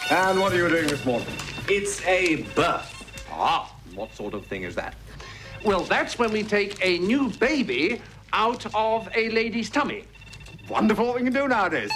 And what are you doing this morning? It's a birth. Ah, what sort of thing is that? Well, that's when we take a new baby out of a lady's tummy. Wonderful what we can do nowadays.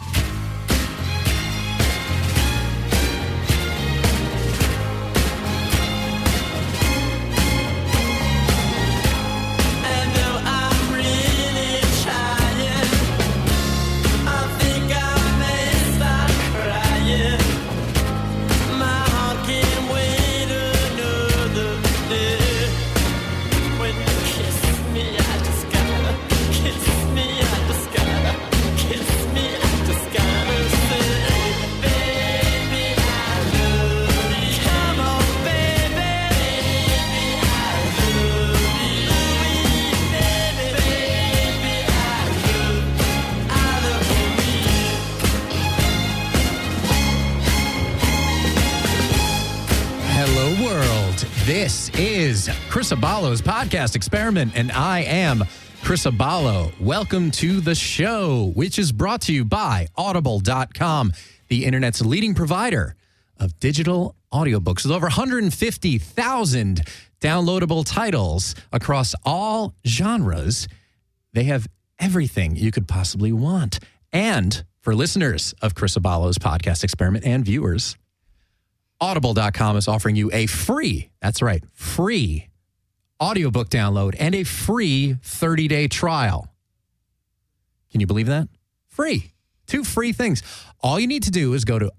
This is Chris Abalo's podcast experiment, and I am Chris Abalo. Welcome to the show, which is brought to you by Audible.com, the internet's leading provider of digital audiobooks with over 150,000 downloadable titles across all genres. They have everything you could possibly want. And for listeners of Chris Abalo's podcast experiment and viewers, Audible.com is offering you a free, that's right, free audiobook download and a free 30-day trial. Can you believe that? Free. 2 free things. All you need to do is go to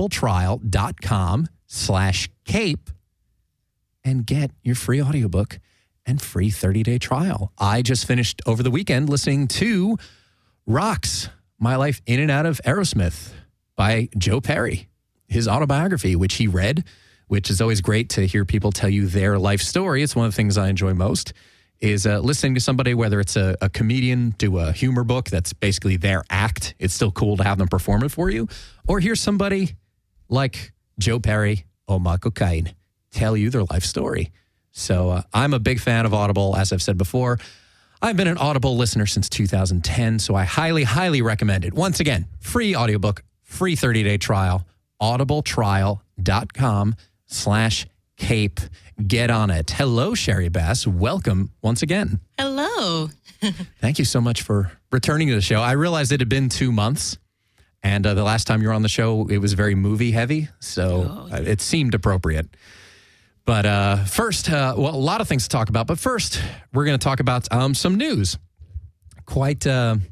audibletrial.com/cape and get your free audiobook and free 30-day trial. I just finished over the weekend listening to Rocks, My Life In and Out of Aerosmith by Joe Perry. His autobiography, which he read, which is always great to hear people tell you their life story. It's one of the things I enjoy most, is listening to somebody, whether it's a comedian do a humor book that's basically their act. It's still cool to have them perform it for you. Or hear somebody like Joe Perry or Michael Caine tell you their life story. So I'm a big fan of Audible, as I've said before. I've been an Audible listener since 2010, so I highly, highly recommend it. Once again, free audiobook, free 30-day trial. audibletrial.com/cape. Get on it. Hello, Sherry Bass. Welcome once again. Hello. Thank you so much for returning to the show. I realized it had been 2 months, and the last time you were on the show, it was very movie heavy, so it seemed appropriate. But first, a lot of things to talk about. But first, we're going to talk about some news. Quite,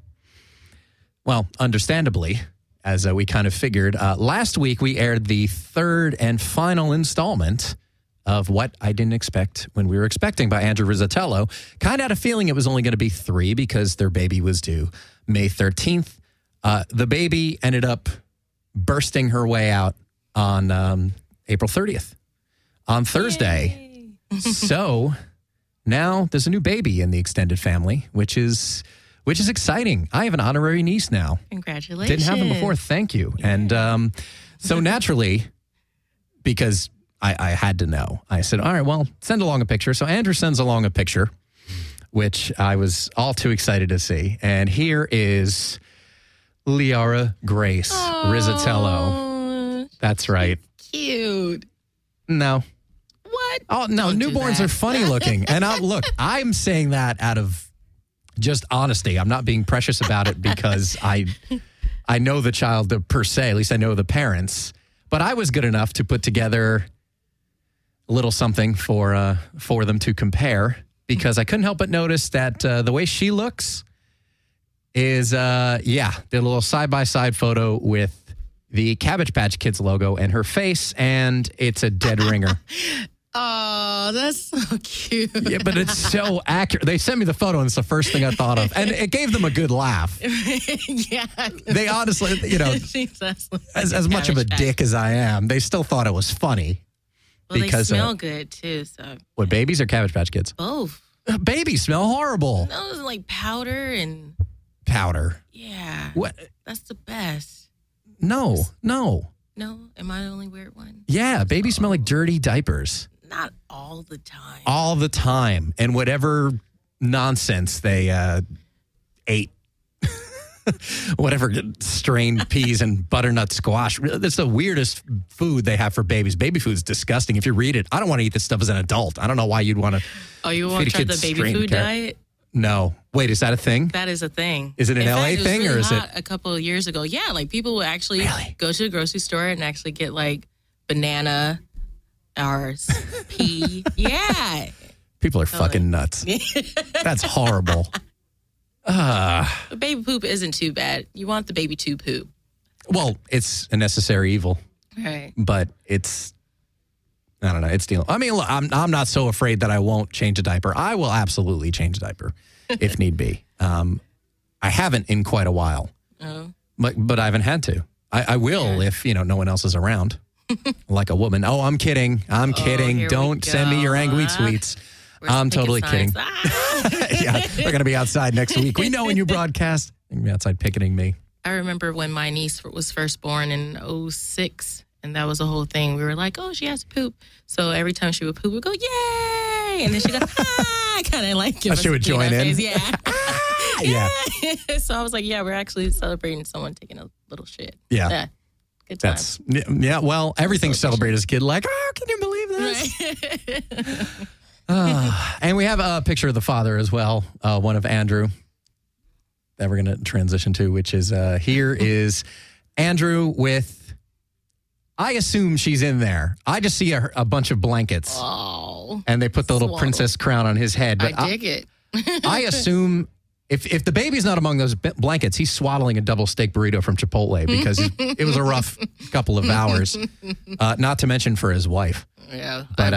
understandably, as we kind of figured. Last week, we aired the 3rd and final installment of What I Didn't Expect When We Were Expecting by Andrew Rizzatello. Kind of had a feeling it was only going to be 3 because their baby was due May 13th. The baby ended up bursting her way out on April 30th, on Thursday. So now there's a new baby in the extended family, which is exciting. I have an honorary niece now. Congratulations. Didn't have them before. Thank you. Yeah. And so naturally, because I had to know, I said, all right, well, send along a picture. So Andrew sends along a picture, which I was all too excited to see. And here is Liara Grace Rizzatello. That's right. Cute. No. What? Oh, no. Newborns are funny looking. And I'm saying that out of just honesty. I'm not being precious about it because I know the child per se, at least I know the parents, but I was good enough to put together a little something for them to compare because I couldn't help but notice that the way she looks is, did a little side-by-side photo with the Cabbage Patch Kids logo and her face, and it's a dead ringer. Oh, that's so cute. Yeah, but it's so accurate. They sent me the photo, and it's the first thing I thought of. And it gave them a good laugh. Yeah. They honestly, as much of a dick as I am, they still thought it was funny. Well, because, they smell good, too. So. What, babies or Cabbage Patch Kids? Both. Babies smell horrible. No, it's like powder and... Powder? Yeah. What? That's the best. No. No? Am I the only weird one? Yeah, babies smell like dirty diapers. Not all the time. All the time. And whatever nonsense they ate. whatever strained peas and butternut squash. That's the weirdest food they have for babies. Baby food's disgusting. If you read it, I don't want to eat this stuff as an adult. I don't know why you'd want to. Oh, you want to try the baby food diet? No. Wait, is that a thing? That is a thing. Is it an LA thing really or is it a couple of years ago? Yeah, like people would actually go to the grocery store and actually get like banana or pea. Yeah. People are fucking nuts. That's horrible. But baby poop isn't too bad. You want the baby to poop. Well, it's a necessary evil. Right. But it's, I don't know, it's dealing. I mean, look, I'm not so afraid that I won't change a diaper. I will absolutely change a diaper if need be. I haven't in quite a while. Oh. But I haven't had to. I will if, no one else is around. Like a woman. Oh, I'm kidding. I'm kidding. Don't send me your angry tweets. I'm totally kidding. Yeah, we're going to be outside next week. We know when you broadcast. You're going to be outside picketing me. I remember when my niece was first born in 2006, and that was the whole thing. We were like, oh, she has to poop. So every time she would poop, we'd go, yay! And then she'd go, ah! Kind of like give us she would join in. Face. Yeah. Yeah. So I was like, yeah, we're actually celebrating someone taking a little shit. Yeah. Good times. Yeah, well, everything's celebrated as a kid. Like, oh, can you believe this? Right. And we have a picture of the father as well, one of Andrew, that we're going to transition to, which is here is Andrew with, I assume she's in there. I just see a bunch of blankets. Oh. And they put the little princess crown on his head. But I dig it. I assume if the baby's not among those blankets, he's swaddling a double steak burrito from Chipotle because it was a rough couple of hours. Not to mention for his wife. Yeah. But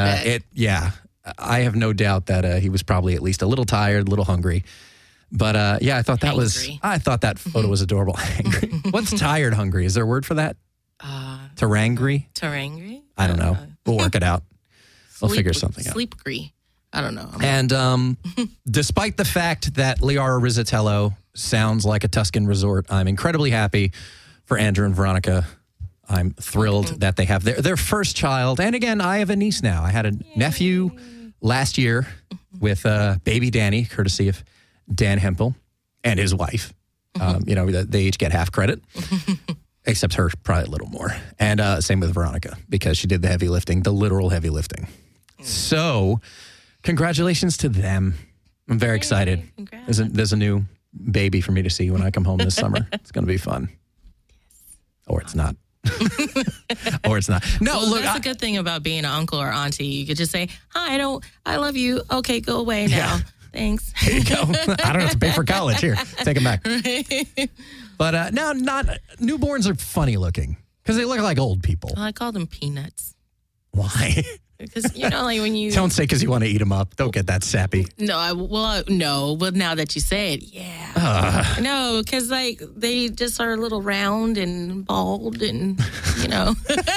I have no doubt that he was probably at least a little tired, a little hungry. But I thought that photo was adorable. Hangry. What's tired hungry? Is there a word for that? Tarangry? Tarangry? I don't know. We'll work it out. We'll figure something out. Sleep-gree. I don't know. And despite the fact that Liara Rizzatello sounds like a Tuscan resort, I'm incredibly happy for Andrew and Veronica. I'm thrilled that they have their first child. And again, I have a niece now. I had a nephew last year with baby Danny, courtesy of Dan Hempel and his wife. They each get half credit, except her probably a little more. And same with Veronica, because she did the heavy lifting, the literal heavy lifting. So congratulations to them. I'm very excited. There's a new baby for me to see when I come home this summer. It's going to be fun. Or it's not. Or it's not. No, well, look. That's a good thing about being an uncle or auntie. You could just say, hi, I love you. Okay, go away now. Yeah. Thanks. There you go. I don't have to pay for college. Here, take them back. But no, newborns are funny looking because they look like old people. Well, I call them peanuts. Why? Because, like when you... Don't say because you want to eat them up. Don't get that sappy. No, but now that you say it, yeah. No, because they just are a little round and bald and, So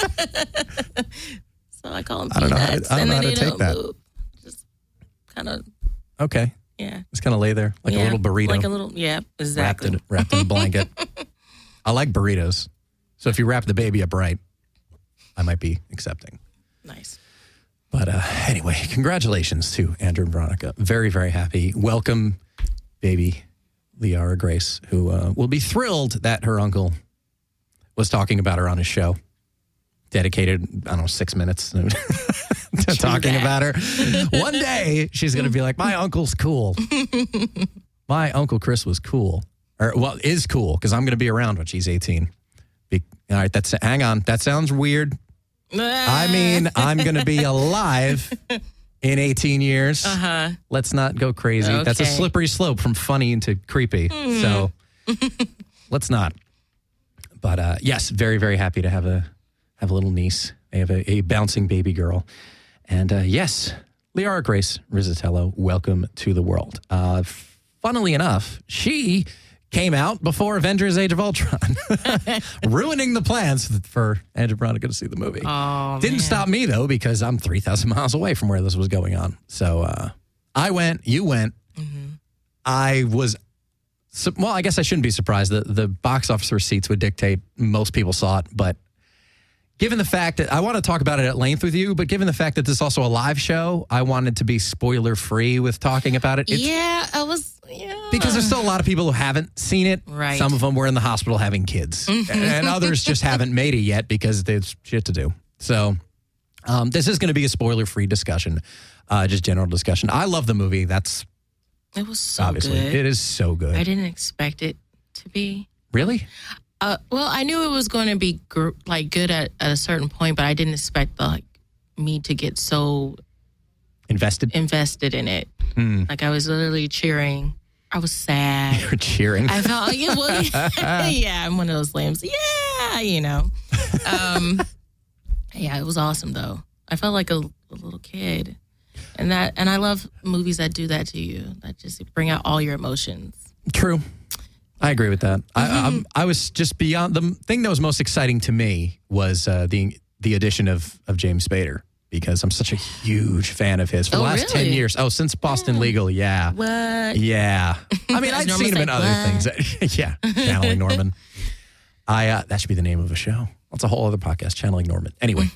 I call them peanuts. I don't know how to take that. Move. Just kind of... Okay. Yeah. Just kind of lay there like a little burrito. Like a little, yeah, exactly. Wrapped in a blanket. I like burritos. So if you wrap the baby up right, I might be accepting. Nice. But anyway, congratulations to Andrew and Veronica. Very, very happy. Welcome, baby Liara Grace, who will be thrilled that her uncle was talking about her on his show. Dedicated, 6 minutes to talking about her. One day, she's going to be like, my uncle's cool. My Uncle Chris was cool. Is cool, because I'm going to be around when she's 18. All right, hang on. That sounds weird. I mean, I'm going to be alive in 18 years. Uh-huh. Let's not go crazy. Okay. That's a slippery slope from funny into creepy. So let's not. But yes, very, very happy to have a little niece. I have a bouncing baby girl. And yes, Liara Grace Rizzatello, welcome to the world. Funnily enough, she came out before Avengers Age of Ultron, ruining the plans for Andrew Veronica to see the movie. Oh, Didn't stop me, though, because I'm 3,000 miles away from where this was going on. So I went, you went. Mm-hmm. I guess I shouldn't be surprised. The box office receipts would dictate most people saw it, but given the fact that I want to talk about it at length with you, but given the fact that this is also a live show, I wanted to be spoiler free with talking about it. Because there's still a lot of people who haven't seen it. Right. Some of them were in the hospital having kids, and others just haven't made it yet because there's shit to do. So this is going to be a spoiler free discussion, just general discussion. I love the movie. It was so obviously good. It is so good. I didn't expect it to be. Really? Well, I knew it was going to be good at a certain point, but I didn't expect me to get so invested in it. Like I was literally cheering. I was sad. You were cheering. I felt yeah, I'm one of those lambs. Yeah, yeah, it was awesome though. I felt like a little kid, and I love movies that do that to you, that just bring out all your emotions. True. I agree with that. I was just beyond. The thing that was most exciting to me was the addition of James Spader, because I'm such a huge fan of his for the last 10 years. Oh, since Boston Legal, yeah. What? Yeah. I mean, I'd seen him in other things. Yeah, Channeling Norman. That should be the name of a show. That's a whole other podcast, Channeling Norman. Anyway.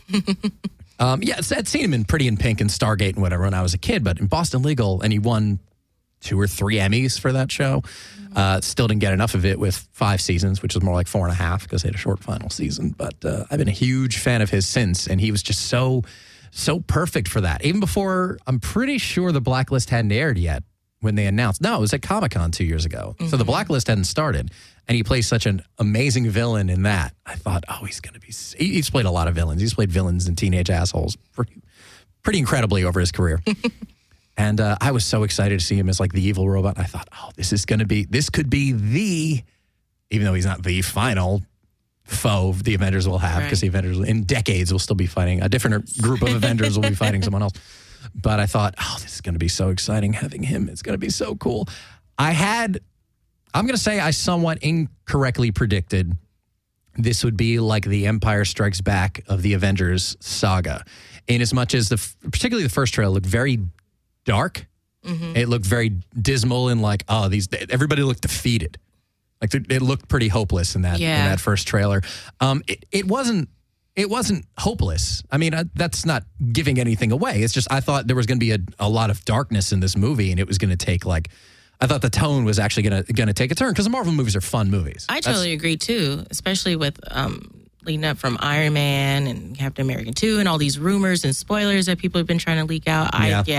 I'd seen him in Pretty in Pink and Stargate and whatever when I was a kid, but in Boston Legal, and he won 2 or 3 Emmys for that show. Still didn't get enough of it with 5 seasons, which was more like 4.5 because they had a short final season. But I've been a huge fan of his since, and he was just so perfect for that. Even before, I'm pretty sure The Blacklist hadn't aired yet when they announced. No, it was at Comic-Con 2 years ago. So The Blacklist hadn't started, and he plays such an amazing villain in that. I thought, he's going to be... He's played a lot of villains. He's played villains and teenage assholes pretty incredibly over his career. And I was so excited to see him as like the evil robot. I thought, this could be the, even though he's not the final foe the Avengers will have, because the Avengers in decades will still be fighting. A different group of Avengers will be fighting someone else. But I thought, this is going to be so exciting having him. It's going to be so cool. I'm going to say I somewhat incorrectly predicted this would be like the Empire Strikes Back of the Avengers saga, in as much as particularly the first trailer looked very dark. It looked very dismal and like, everybody looked defeated. Like it looked pretty hopeless in that first trailer. It wasn't hopeless. I mean, that's not giving anything away. It's just I thought there was going to be a lot of darkness in this movie, and it was going to take I thought the tone was actually going to take a turn, because the Marvel movies are fun movies. I totally agree too, especially with leading up from Iron Man and Captain America 2 and all these rumors and spoilers that people have been trying to leak out.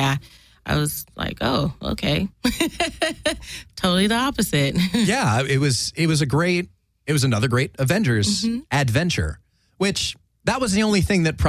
I was like, oh, okay. Totally the opposite. Yeah, it was another great Avengers adventure, which that was the only thing that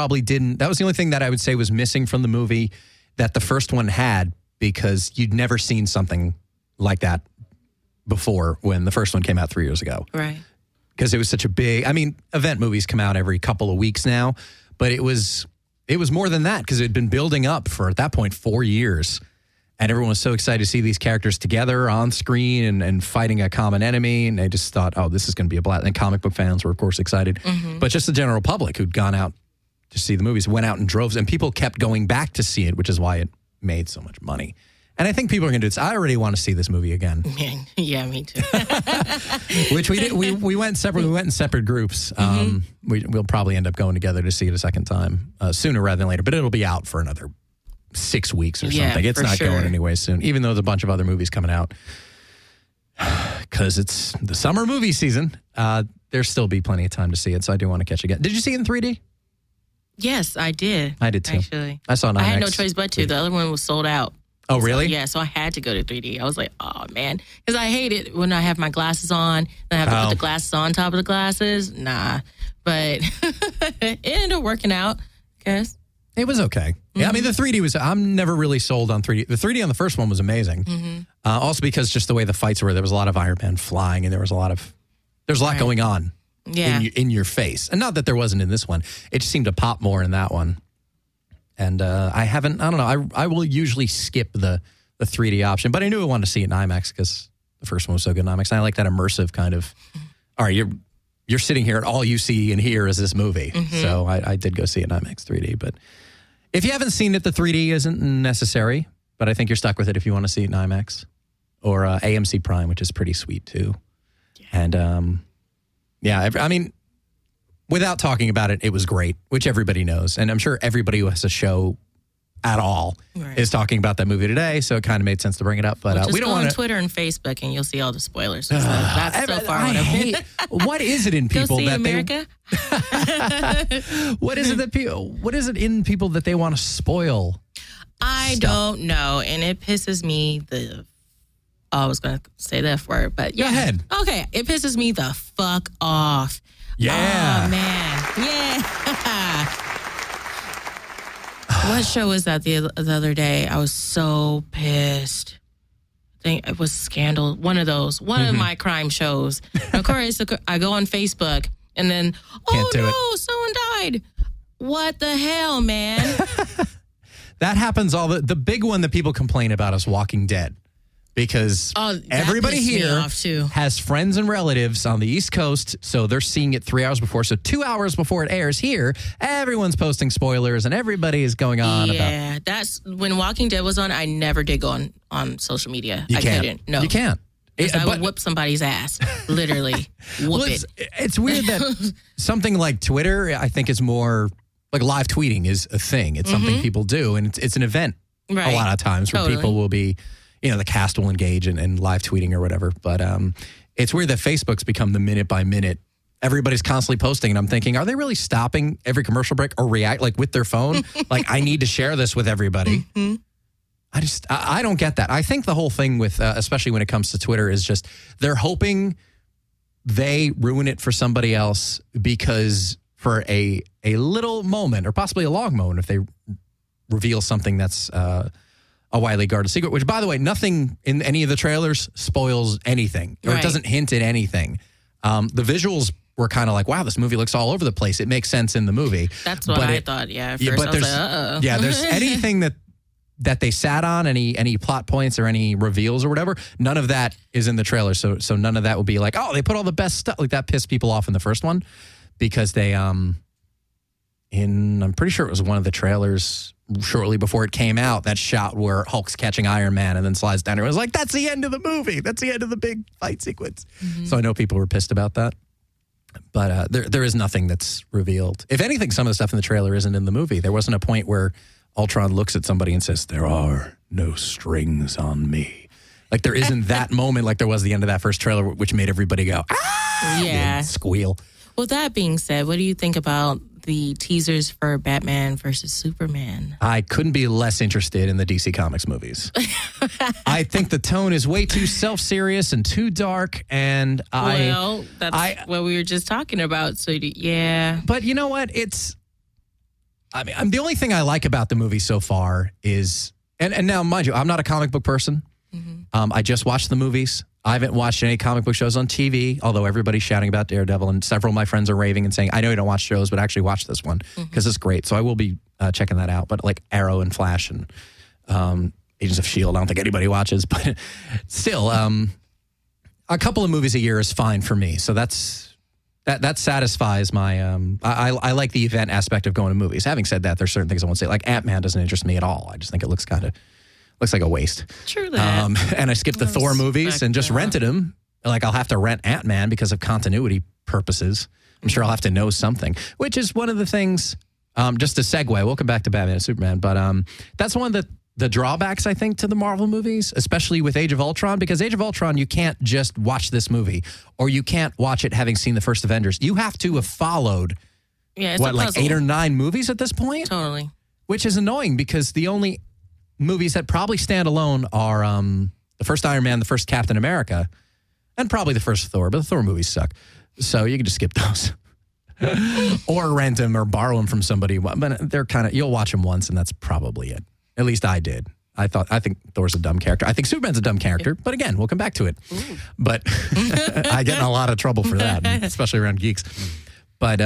I would say was missing from the movie that the first one had, because you'd never seen something like that before when the first one came out 3 years ago. Right. Because it was such a big, event movies come out every couple of weeks now, but it was more than that, because it had been building up for, at that point, 4 years. And everyone was so excited to see these characters together on screen and fighting a common enemy. And they just thought, this is going to be a blast. And comic book fans were, of course, excited. But just the general public who'd gone out to see the movies went out in droves. And people kept going back to see it, which is why it made so much money. And I think people are going to do this. I already want to see this movie again. Yeah, me too. Which we did. We went separate. We went in separate groups. We'll probably end up going together to see it a second time sooner rather than later. But it'll be out for another 6 weeks or something. It's not going anyway soon, even though there's a bunch of other movies coming out. Because it's the summer movie season. There'll still be plenty of time to see it, so I do want to catch it again. Did you see it in 3D? Yes, I did. I did too. Actually, I saw it in IMAX. I had no choice but to. The other one was sold out. Oh, really? So I had to go to 3D. I was like, oh, man. Because I hate it when I have my glasses on, then I have to put the glasses on top of the glasses. Nah. But it ended up working out, I guess. It was okay. Yeah, the 3D was, I'm never really sold on 3D. The 3D on the first one was amazing. Also because just the way the fights were, there was a lot of Iron Man flying, and there's a lot going on in your face. And not that there wasn't in this one. It just seemed to pop more in that one. And I don't know. I will usually skip the 3D option, but I knew I wanted to see it in IMAX because the first one was so good in IMAX. And I like that immersive kind of, all right, you're sitting here and all you see and hear is this movie. So I did go see it in IMAX 3D. But if you haven't seen it, the 3D isn't necessary, but I think you're stuck with it if you want to see it in IMAX or AMC Prime, which is pretty sweet too. Yeah. And without talking about it, it was great, which everybody knows. And I'm sure everybody who has a show at all is talking about that movie today, so it kind of made sense to bring it up. But we don't want on Twitter and Facebook, and you'll see all the spoilers. So that's so far. I hate. What is it in people Go see that America? What is it that people? What is it in people that they want to spoil? I don't know, and it pisses me I was going to say the F word, but yeah. Go ahead. Okay, it pisses me the fuck off. Yeah. Oh man. Yeah. What show was that the other day? I was so pissed. I think it was Scandal. One of those. One of my crime shows. And of course, I go on Facebook and then, someone died. What the hell, man? That happens the big one that people complain about is Walking Dead. Because everybody here has friends and relatives on the East Coast, so they're seeing it 3 hours before. So 2 hours before it airs here, everyone's posting spoilers and everybody is going on about. Yeah, that's when Walking Dead was on. I never did go on social media. I couldn't. No, you can't. I would whip somebody's ass, literally. It's weird that something like Twitter, I think, is more like live tweeting is a thing. It's something people do, and it's an event a lot of times where people will be. The cast will engage in live tweeting or whatever. But it's weird that Facebook's become the minute by minute. Everybody's constantly posting, and I'm thinking, are they really stopping every commercial break or react like with their phone? Like, I need to share this with everybody. I don't get that. I think the whole thing with, especially when it comes to Twitter, is just they're hoping they ruin it for somebody else because for a little moment or possibly a long moment, if they reveal something that's a widely guarded secret, which, by the way, nothing in any of the trailers spoils anything or it doesn't hint at anything. The visuals were kind of like, wow, this movie looks all over the place. It makes sense in the movie. That's what I thought, At first I was like, uh-oh. Yeah, there's anything that they sat on, any plot points or any reveals or whatever, none of that is in the trailer. So none of that will be like, oh, they put all the best stuff. Like, that pissed people off in the first one because they, I'm pretty sure it was one of the trailers shortly before it came out, that shot where Hulk's catching Iron Man and then slides down. It was like, that's the end of the movie. That's the end of the big fight sequence. So I know people were pissed about that. But there is nothing that's revealed. If anything, some of the stuff in the trailer isn't in the movie. There wasn't a point where Ultron looks at somebody and says, there are no strings on me. Like, there isn't that moment like there was at the end of that first trailer, which made everybody go, ah! Yeah. Squeal. Well, that being said, what do you think about the teasers for Batman versus Superman? I couldn't be less interested in the DC Comics movies. I think the tone is way too self-serious and too dark, and that's what we were just talking about. So, yeah. But you know what? The only thing I like about the movie so far is, and now, mind you, I'm not a comic book person. I just watched the movies. I haven't watched any comic book shows on TV, although everybody's shouting about Daredevil, and several of my friends are raving and saying, I know you don't watch shows, but actually watch this one because it's great. So I will be checking that out. But like Arrow and Flash and Agents of S.H.I.E.L.D., I don't think anybody watches. But still, a couple of movies a year is fine for me. So that satisfies my, I like the event aspect of going to movies. Having said that, there's certain things I won't say. Like Ant-Man doesn't interest me at all. I just think it looks like a waste. True that. And I skipped the Thor movies and just rented them. Like, I'll have to rent Ant-Man because of continuity purposes. I'm sure I'll have to know something, which is one of the things, just to segue, we'll come back to Batman and Superman, but that's one of the drawbacks, I think, to the Marvel movies, especially with Age of Ultron, because Age of Ultron, you can't just watch this movie, or you can't watch it having seen the first Avengers. You have to have followed, like 8 or 9 movies at this point? Totally. Which is annoying because the only movies that probably stand alone are the first Iron Man, the first Captain America, and probably the first Thor, but the Thor movies suck. So you can just skip those. Or rent them or borrow them from somebody. But they're you'll watch them once and that's probably it. At least I did. I think Thor's a dumb character. I think Superman's a dumb character, but again, we'll come back to it. Ooh. But I get in a lot of trouble for that, especially around geeks. But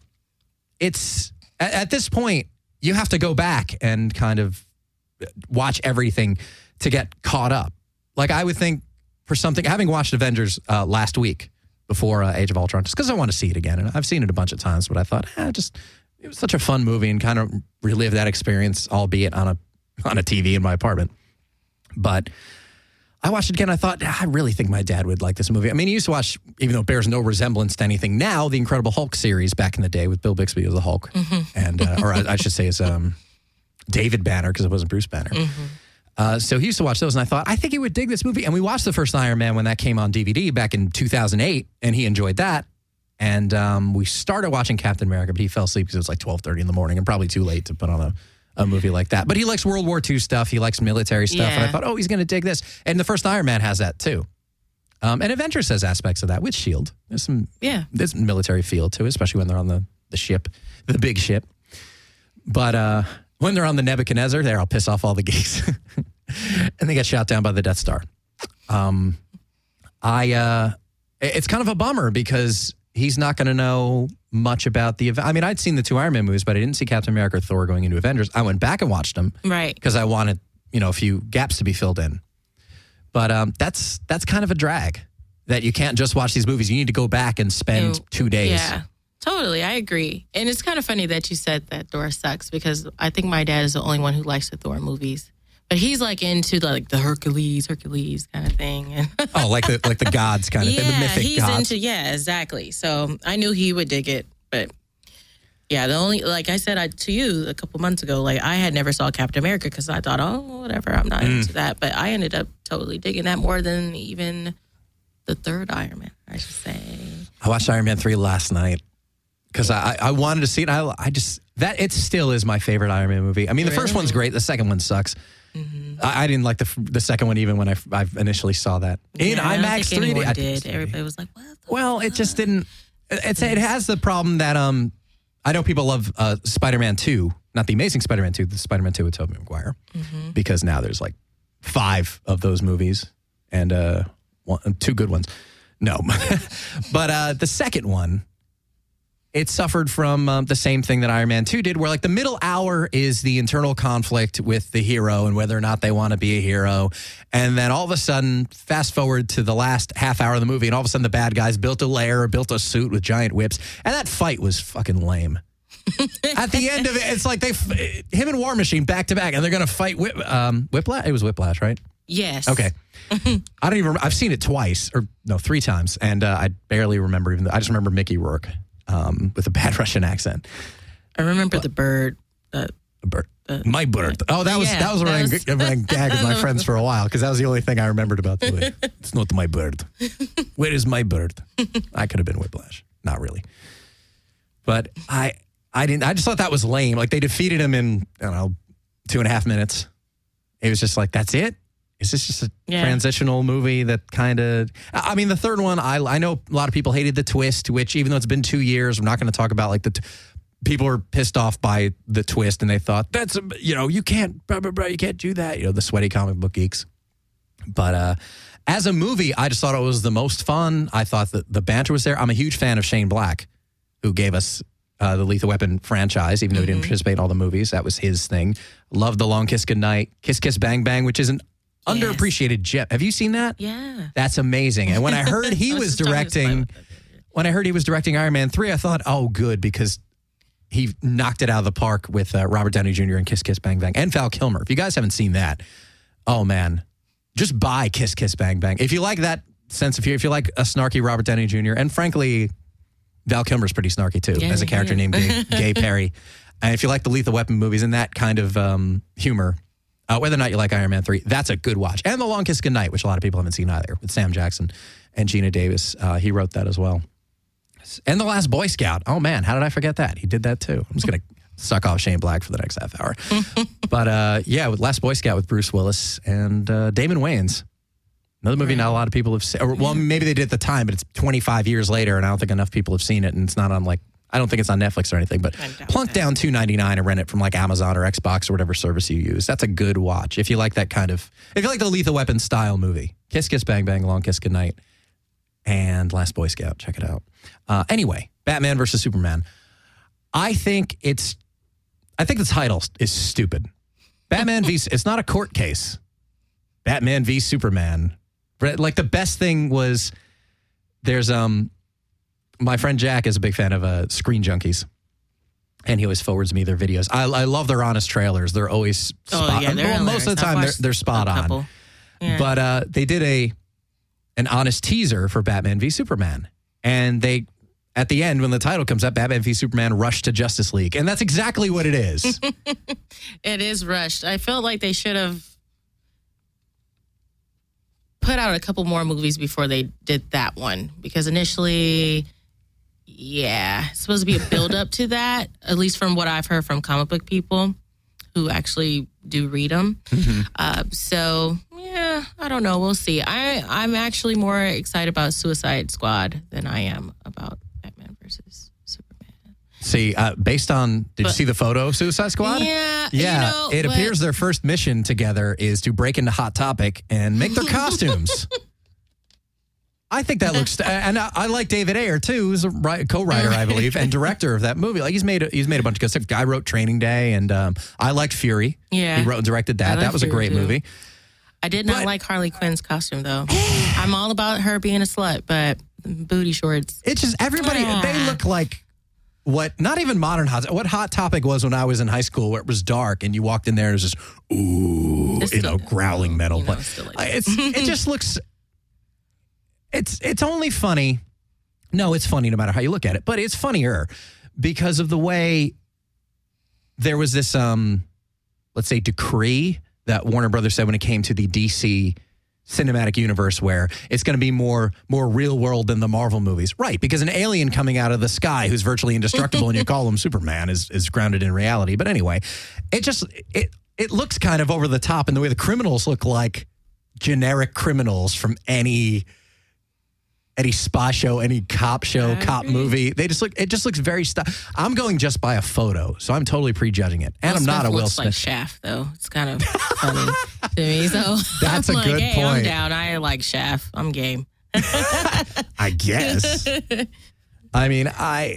it's, at this point, you have to go back and kind of watch everything to get caught up. Like, I would think for something, having watched Avengers last week before Age of Ultron, just because I want to see it again, and I've seen it a bunch of times, but I thought, it was such a fun movie and kind of relive that experience, albeit on a TV in my apartment. But I watched it again. I thought, I really think my dad would like this movie. I mean, he used to watch, even though it bears no resemblance to anything now, the Incredible Hulk series back in the day with Bill Bixby as the Hulk. And, or I should say as David Banner, because it wasn't Bruce Banner. So he used to watch those, and I thought, I think he would dig this movie. And we watched the first Iron Man when that came on DVD back in 2008, and he enjoyed that. And we started watching Captain America, but he fell asleep because it was like 12:30 in the morning and probably too late to put on a movie like that. But he likes World War II stuff. He likes military stuff. And I thought, he's going to dig this. And the first Iron Man has that too. And Avengers has aspects of that with S.H.I.E.L.D. There's military feel to it, especially when they're on the ship, the big ship. But when they're on the Nebuchadnezzar, I'll piss off all the geeks. And they get shot down by the Death Star. It's kind of a bummer because he's not going to know much about the event. I mean, I'd seen the 2 Iron Man movies, but I didn't see Captain America or Thor going into Avengers. I went back and watched them. Right. Because I wanted, a few gaps to be filled in. But that's kind of a drag that you can't just watch these movies. You need to go back and spend 2 days. Yeah, totally. I agree. And it's kind of funny that you said that Thor sucks because I think my dad is the only one who likes the Thor movies. But he's like into the Hercules kind of thing. Like the gods kind of thing, the mythic gods. Exactly. So I knew he would dig it. But yeah, the only, like I said to you a couple months ago, like I had never saw Captain America because I thought, whatever, I'm not into that. But I ended up totally digging that more than even the third Iron Man, I should say. I watched Iron Man 3 last night because I wanted to see it. It still is my favorite Iron Man movie. I mean, the first one's great. The second one sucks. I didn't like the second one even when I initially saw that in IMAX 3D. I did. Everybody was like, "What?" Well, it just didn't. It has the problem that I know people love Spider-Man 2, not the Amazing Spider-Man 2, the Spider-Man 2 with Tobey Maguire, because now there's like 5 of those movies and 2 good ones. No, but the second one. It suffered from the same thing that Iron Man 2 did, where like the middle hour is the internal conflict with the hero and whether or not they want to be a hero. And then all of a sudden, fast forward to the last half hour of the movie, and all of a sudden the bad guys built a lair or built a suit with giant whips. And that fight was fucking lame. At the end of it, it's like him and War Machine back to back, and they're going to fight Whiplash. It was Whiplash, right? Yes. Okay. I don't even remember. I've seen it 3 times, and I barely remember I just remember Mickey Rourke. With a bad Russian accent. I remember the bird. Bird. My bird. Oh, that was a running gag with my friends for a while because that was the only thing I remembered about the movie. It's not my bird. Where is my bird? I could have been Whiplash. Not really. But I didn't. I just thought that was lame. Like they defeated him in 2.5 minutes. It was just like, that's it. Is this just a transitional movie that kind of... I mean, the third one, I know a lot of people hated the twist, which even though it's been 2 years, I'm not going to talk about like people were pissed off by the twist and they thought, you can't, you can't do that. The sweaty comic book geeks. But as a movie, I just thought it was the most fun. I thought that the banter was there. I'm a huge fan of Shane Black, who gave us the Lethal Weapon franchise, even though he didn't participate in all the movies. That was his thing. Loved The Long Kiss Goodnight, Kiss Kiss Bang Bang, which is an underappreciated gem. Have you seen that? Yeah. That's amazing. And when I heard he was directing Iron Man 3, I thought, oh, good, because he knocked it out of the park with Robert Downey Jr. and Kiss Kiss Bang Bang and Val Kilmer. If you guys haven't seen that, oh man, just buy Kiss Kiss Bang Bang. If you like that sense of humor, if you like a snarky Robert Downey Jr., and frankly, Val Kilmer's pretty snarky too, as a character named Gay Perry. And if you like the Lethal Weapon movies and that kind of humor, whether or not you like Iron Man 3, that's a good watch. And The Long Kiss Goodnight, which a lot of people haven't seen either, with Sam Jackson and Gina Davis. He wrote that as well. And The Last Boy Scout. Oh, man, how did I forget that? He did that, too. I'm just going to suck off Shane Black for the next half hour. But, with Last Boy Scout with Bruce Willis and Damon Wayans. Another movie not a lot of people have seen. Or, well, maybe they did at the time, but it's 25 years later, and I don't think enough people have seen it, and it's not on, I don't think it's on Netflix or anything, but plunk down $2.99 and rent it from Amazon or Xbox or whatever service you use. That's a good watch. If you like that if you like the Lethal Weapon style movie, Kiss Kiss Bang Bang, Long Kiss Goodnight, and Last Boy Scout. Check it out. Anyway, Batman versus Superman. I think the title is stupid. Batman v. It's not a court case. Batman v. Superman. The best thing was there's my friend Jack is a big fan of Screen Junkies, and he always forwards me their videos. I love their honest trailers. They're always spot on. Most of the time, they're spot on. Yeah. But they did an honest teaser for Batman v Superman. And they, at the end, when the title comes up, Batman v Superman rushed to Justice League. And that's exactly what it is. It is rushed. I felt like they should have put out a couple more movies before they did that one. Because initially, it's supposed to be a build-up to that, at least from what I've heard from comic book people who actually do read them. I don't know. We'll see. I'm actually more excited about Suicide Squad than I am about Batman versus Superman. See, based on, did you see the photo of Suicide Squad? Yeah. It appears their first mission together is to break into Hot Topic and make their costumes. I think that looks, and I like David Ayer too, who's a co-writer, I believe, and director of that movie. Like he's made a bunch of good stuff. Guy wrote Training Day, and I liked Fury. Yeah, he wrote and directed that. That was a great movie. I did not like Harley Quinn's costume though. I'm all about her being a slut, but booty shorts. It's just everybody. They look like what? Not even modern what Hot Topic was when I was in high school, where it was dark and you walked in there and it was just growling metal. But it just looks. It's only funny. No, it's funny no matter how you look at it, but it's funnier because of the way there was this, let's say, decree that Warner Brothers said when it came to the DC cinematic universe, where it's going to be more real world than the Marvel movies. Right, because an alien coming out of the sky who's virtually indestructible and you call him Superman is grounded in reality. But anyway, it looks kind of over the top in the way the criminals look like generic criminals from any spy show, any cop show, cop movie. It just looks very I'm going just by a photo, so I'm totally prejudging it. And I'm not a Will Smith. Like Shaft, though. It's kind of funny to me. So that's a good point. I'm down. I like Shaft. I'm game. I guess. I mean,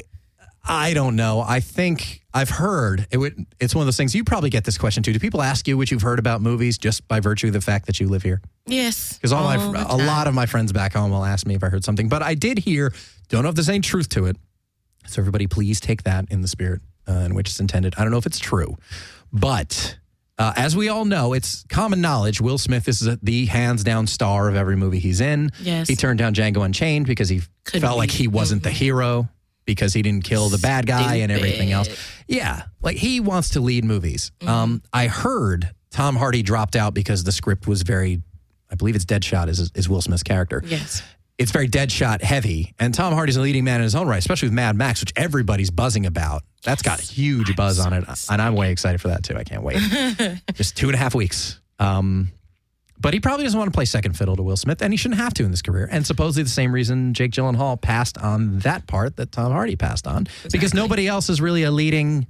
I don't know. I think I've heard it's one of those things. You probably get this question too. Do people ask you what you've heard about movies just by virtue of the fact that you live here? Yes. Because a lot of my friends back home will ask me if I heard something. But I did hear, don't know if there's any truth to it. So everybody please take that in the spirit in which it's intended. I don't know if it's true. But as we all know, it's common knowledge, Will Smith is the hands-down star of every movie he's in. Yes. He turned down Django Unchained because he felt like he wasn't the hero, because he didn't kill the bad guy and everything else. Yeah, like he wants to lead movies. I heard Tom Hardy dropped out because the script was very, I believe it's Deadshot is Will Smith's character. Yes. It's very Deadshot heavy. And Tom Hardy's a leading man in his own right, especially with Mad Max, which everybody's buzzing about. That's got huge buzz on it. And I'm way excited for that too. I can't wait. Just 2.5 weeks. But he probably doesn't want to play second fiddle to Will Smith, and he shouldn't have to in this career. And supposedly the same reason Jake Gyllenhaal passed on that part that Tom Hardy passed on, because nobody else is really a leading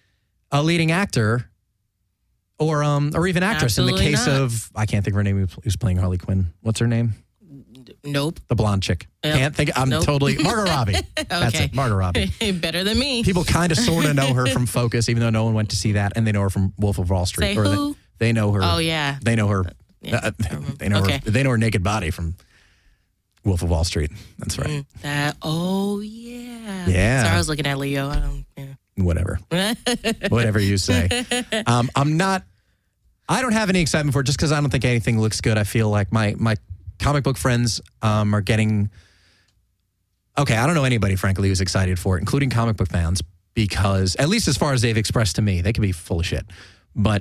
actor or even actress. Absolutely in the case not. of, I can't think of her name, who's playing Harley Quinn. What's her name? Nope. The blonde chick. Yep. Can't think. I'm totally Margot Robbie. That's it. Margot Robbie. Better than me. People kind of sort of know her from Focus, even though no one went to see that, and they know her from Wolf of Wall Street. Say who? They know her. Oh yeah. They know her. Yeah, they know her. They know her naked body from Wolf of Wall Street. That's right. Yeah. Sorry, I was looking at Leo. Whatever. Whatever you say. I don't have any excitement for it just because I don't think anything looks good. I feel like my comic book friends are getting. Okay, I don't know anybody, frankly, who's excited for it, including comic book fans, because at least as far as they've expressed to me, they could be full of shit. But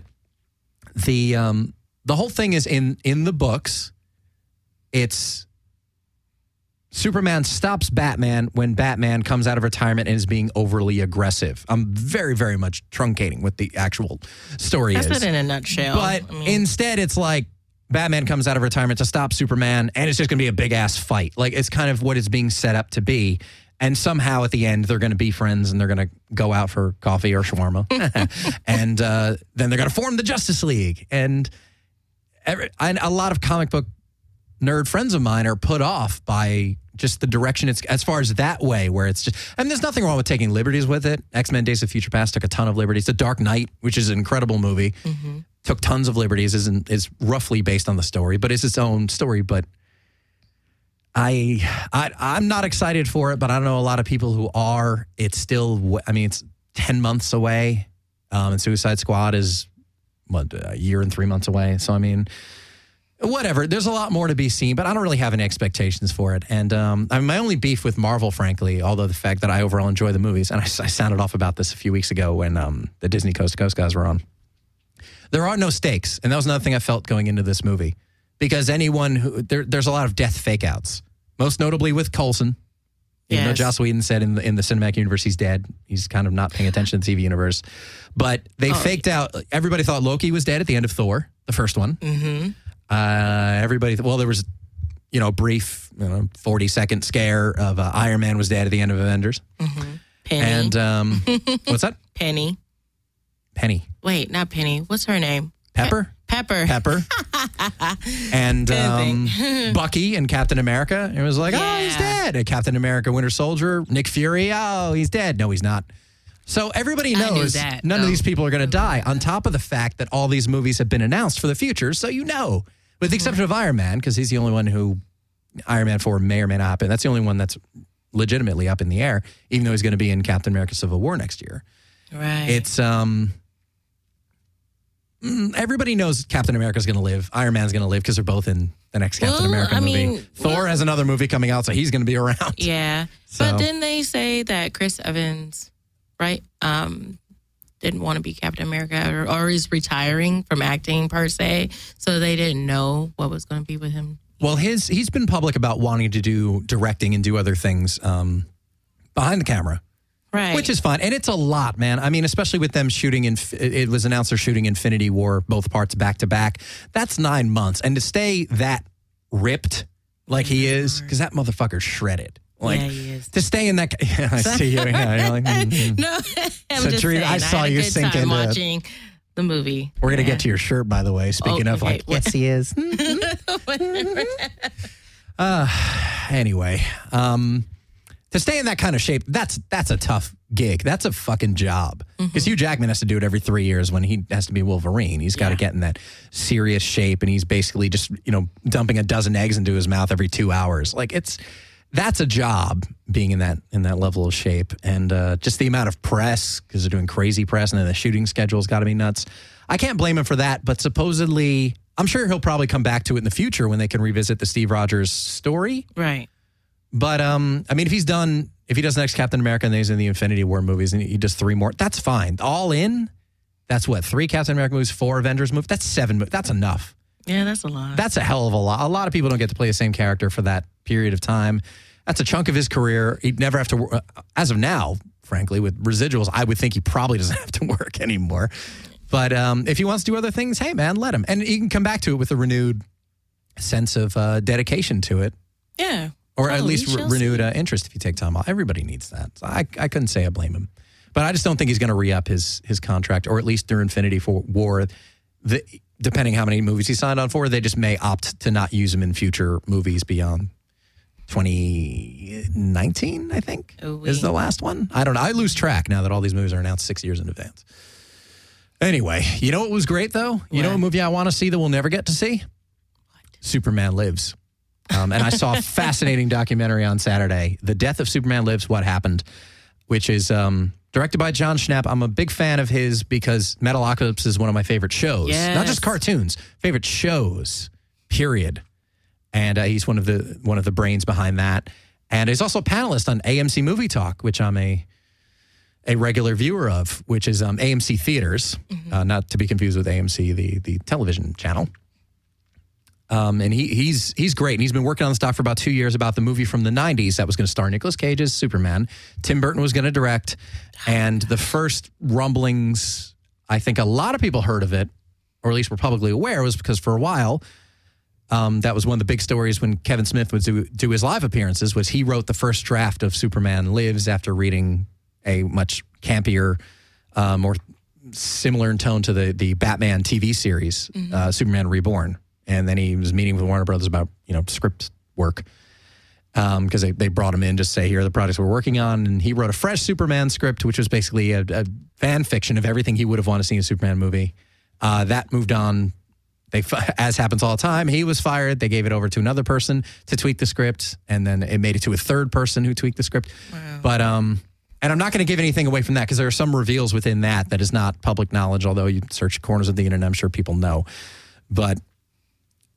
the whole thing is in the books, it's Superman stops Batman when Batman comes out of retirement and is being overly aggressive. I'm very, very much truncating what the actual story is. That's it in a nutshell. But instead, it's like Batman comes out of retirement to stop Superman, and it's just going to be a big-ass fight. Like, it's kind of what it's being set up to be. And somehow at the end, they're going to be friends and they're going to go out for coffee or shawarma. And then they're going to form the Justice League. And a lot of comic book nerd friends of mine are put off by just the direction it's, as far as that way, where it's just, and there's nothing wrong with taking liberties with it. X-Men Days of Future Past took a ton of liberties. The Dark Knight, which is an incredible movie, took tons of liberties, is roughly based on the story, but it's its own story. But I'm not excited for it, but I don't know a lot of people who are. It's still, I mean, it's 10 months away, and Suicide Squad is, a year and 3 months away. So, I mean, whatever. There's a lot more to be seen, but I don't really have any expectations for it. And I mean, my only beef with Marvel, frankly, although the fact that I overall enjoy the movies, and I sounded off about this a few weeks ago when the Disney Coast to Coast guys were on. There are no stakes, and that was another thing I felt going into this movie, because anyone who there's a lot of death fake-outs, most notably with Coulson. Even though Joss Whedon said in the cinematic universe he's dead, he's kind of not paying attention to the TV universe. But they faked out. Everybody thought Loki was dead at the end of Thor, the first one. Mm-hmm. There was, a brief 40-second scare of Iron Man was dead at the end of Avengers. Mm-hmm. Penny. And what's that? Penny. Wait, not Penny. What's her name? Pepper. And Bucky and Captain America. It was like, oh, he's dead. And Captain America, Winter Soldier, Nick Fury. Oh, he's dead. No, he's not. So everybody knows none of these people are going to die, on top of the fact that all these movies have been announced for the future. So with the exception of Iron Man, because he's the only one who Iron Man 4 may or may not happen. That's the only one that's legitimately up in the air, even though he's going to be in Captain America Civil War next year. Right. It's everybody knows Captain America's going to live. Iron Man's going to live because they're both in the next Captain America movie. Thor has another movie coming out, so he's going to be around. Yeah. So. But didn't they say that Chris Evans, right, didn't want to be Captain America or is retiring from acting per se, so they didn't know what was going to be with him? Well, he's been public about wanting to do directing and do other things behind the camera. Right. Which is fine. And it's a lot, man. I mean, especially with them shooting, it was announced they're shooting Infinity War, both parts back to back. That's 9 months. And to stay that ripped like he is, because that motherfucker's shredded. Like, yeah, he is. To stay in that, I see you. Yeah, you're like, No, I'm so just Teresa, saying, I saw you sink into watching the movie. We're going to get to your shirt, by the way. Speaking of, like, yes, he is. Anyway, to stay in that kind of shape, that's a tough gig. That's a fucking job. Because Hugh Jackman has to do it every 3 years when he has to be Wolverine. He's got to get in that serious shape, and he's basically just, dumping a dozen eggs into his mouth every 2 hours. Like, that's a job, being in that level of shape. And just the amount of press, because they're doing crazy press, and then the shooting schedule's got to be nuts. I can't blame him for that, but supposedly, I'm sure he'll probably come back to it in the future when they can revisit the Steve Rogers story. Right. But, I mean, if he does next Captain America and then he's in the Infinity War movies and he does 3 more, that's fine. All in, that's what, 3 Captain America movies, 4 Avengers movies? That's 7 movies. That's enough. Yeah, that's a lot. That's a hell of a lot. A lot of people don't get to play the same character for that period of time. That's a chunk of his career. He'd never have to, as of now, frankly, with residuals, I would think he probably doesn't have to work anymore. But if he wants to do other things, hey, man, let him. And he can come back to it with a renewed sense of dedication to it. Yeah. Or at least renewed interest if you take time off. Everybody needs that. So I couldn't say I blame him. But I just don't think he's going to re-up his contract, or at least during Infinity War. Depending how many movies he signed on for, they just may opt to not use him in future movies beyond 2019, I think, is the last one. I don't know. I lose track now that all these movies are announced 6 years in advance. Anyway, you know what was great, though? You know a movie I want to see that we'll never get to see? What? Superman Lives. And I saw a fascinating documentary on Saturday, The Death of Superman Lives, What Happened, which is directed by John Schnapp. I'm a big fan of his because Metalocalypse is one of my favorite shows. Yes. Not just cartoons, favorite shows, period. And he's one of the brains behind that. And he's also a panelist on AMC Movie Talk, which I'm a regular viewer of, which is AMC Theaters, not to be confused with AMC, the television channel. And he's great. And he's been working on this doc for about 2 years about the movie from the 90s that was going to star Nicolas Cage as Superman. Tim Burton was going to direct. And the first rumblings, I think a lot of people heard of it, or at least were publicly aware, was because for a while, that was one of the big stories when Kevin Smith would do his live appearances, was he wrote the first draft of Superman Lives after reading a much campier, more similar in tone to the Batman TV series, Superman Reborn. And then he was meeting with Warner Brothers about, script work because they brought him in just to say, here are the projects we're working on. And he wrote a fresh Superman script, which was basically a fan fiction of everything he would have wanted to see in a Superman movie. That moved on. As happens all the time, he was fired. They gave it over to another person to tweak the script. And then it made it to a third person who tweaked the script. Wow. But, and I'm not going to give anything away from that because there are some reveals within that is not public knowledge, although you search corners of the internet, I'm sure people know. But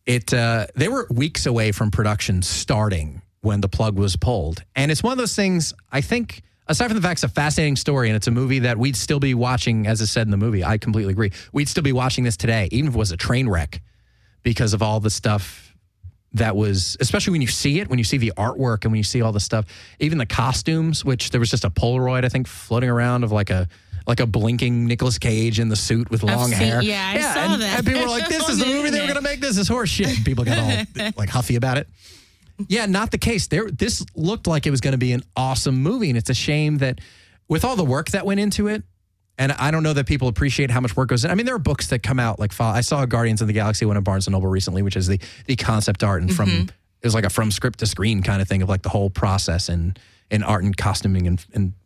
they were weeks away from production starting when the plug was pulled. And it's one of those things, I think, aside from the fact it's a fascinating story and it's a movie that we'd still be watching, as is said in the movie, I completely agree. We'd still be watching this today, even if it was a train wreck, because of all the stuff that was, especially when you see it, when you see the artwork and when you see all the stuff, even the costumes, which there was just a Polaroid, I think, floating around of like a blinking Nicolas Cage in the suit with long hair. Yeah, I saw that. And people were like, this is the movie they were going to make. This is horse shit. And people got all like huffy about it. Yeah, not the case. This looked like it was going to be an awesome movie. And it's a shame that with all the work that went into it, and I don't know that people appreciate how much work goes in. I mean, there are books that come out like I saw Guardians of the Galaxy one at Barnes & Noble recently, which is the concept art and it was like a from script to screen kind of thing of like the whole process and art and costuming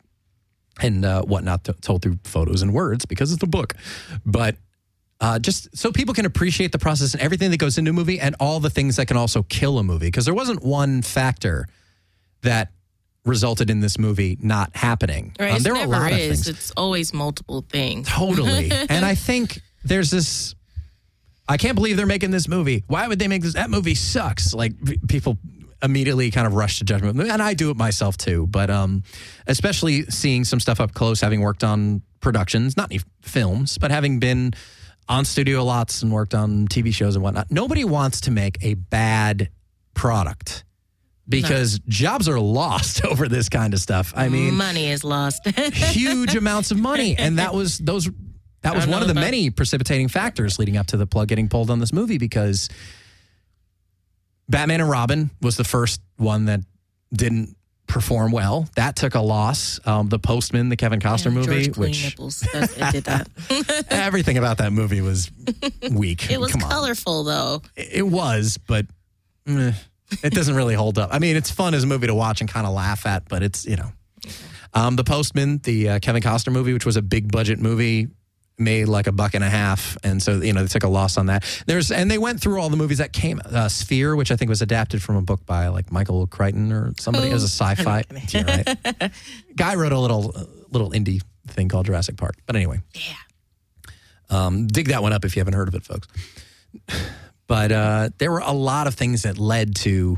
and whatnot told through photos and words because it's a book. But just so people can appreciate the process and everything that goes into a movie and all the things that can also kill a movie. Because there wasn't one factor that resulted in this movie not happening. Right, there are a lot of things. It's always multiple things. Totally. And I think there's this, I can't believe they're making this movie. Why would they make this? That movie sucks. Like people immediately kind of rush to judgment. And I do it myself too. But especially seeing some stuff up close, having worked on productions, not any films, but having been on studio lots and worked on TV shows and whatnot. Nobody wants to make a bad product. Because jobs are lost over this kind of stuff. I mean, money is lost. Huge amounts of money, and that was one of the many precipitating factors leading up to the plug getting pulled on this movie. Because Batman and Robin was the first one that didn't perform well. That took a loss. The Postman, the Kevin Costner movie, which nipples. It did that. Everything about that movie was weak. It was colorful, though. It was, but. It doesn't really hold up. I mean, it's fun as a movie to watch and kind of laugh at, but it's, The Postman, the Kevin Costner movie, which was a big budget movie, made like $1.50. And so, they took a loss on that. And they went through all the movies that came. Sphere, which I think was adapted from a book by like Michael Crichton or somebody as a sci-fi. Yeah, right. Guy wrote a little indie thing called Jurassic Park. But anyway. Yeah. Dig that one up if you haven't heard of it, folks. But there were a lot of things that led to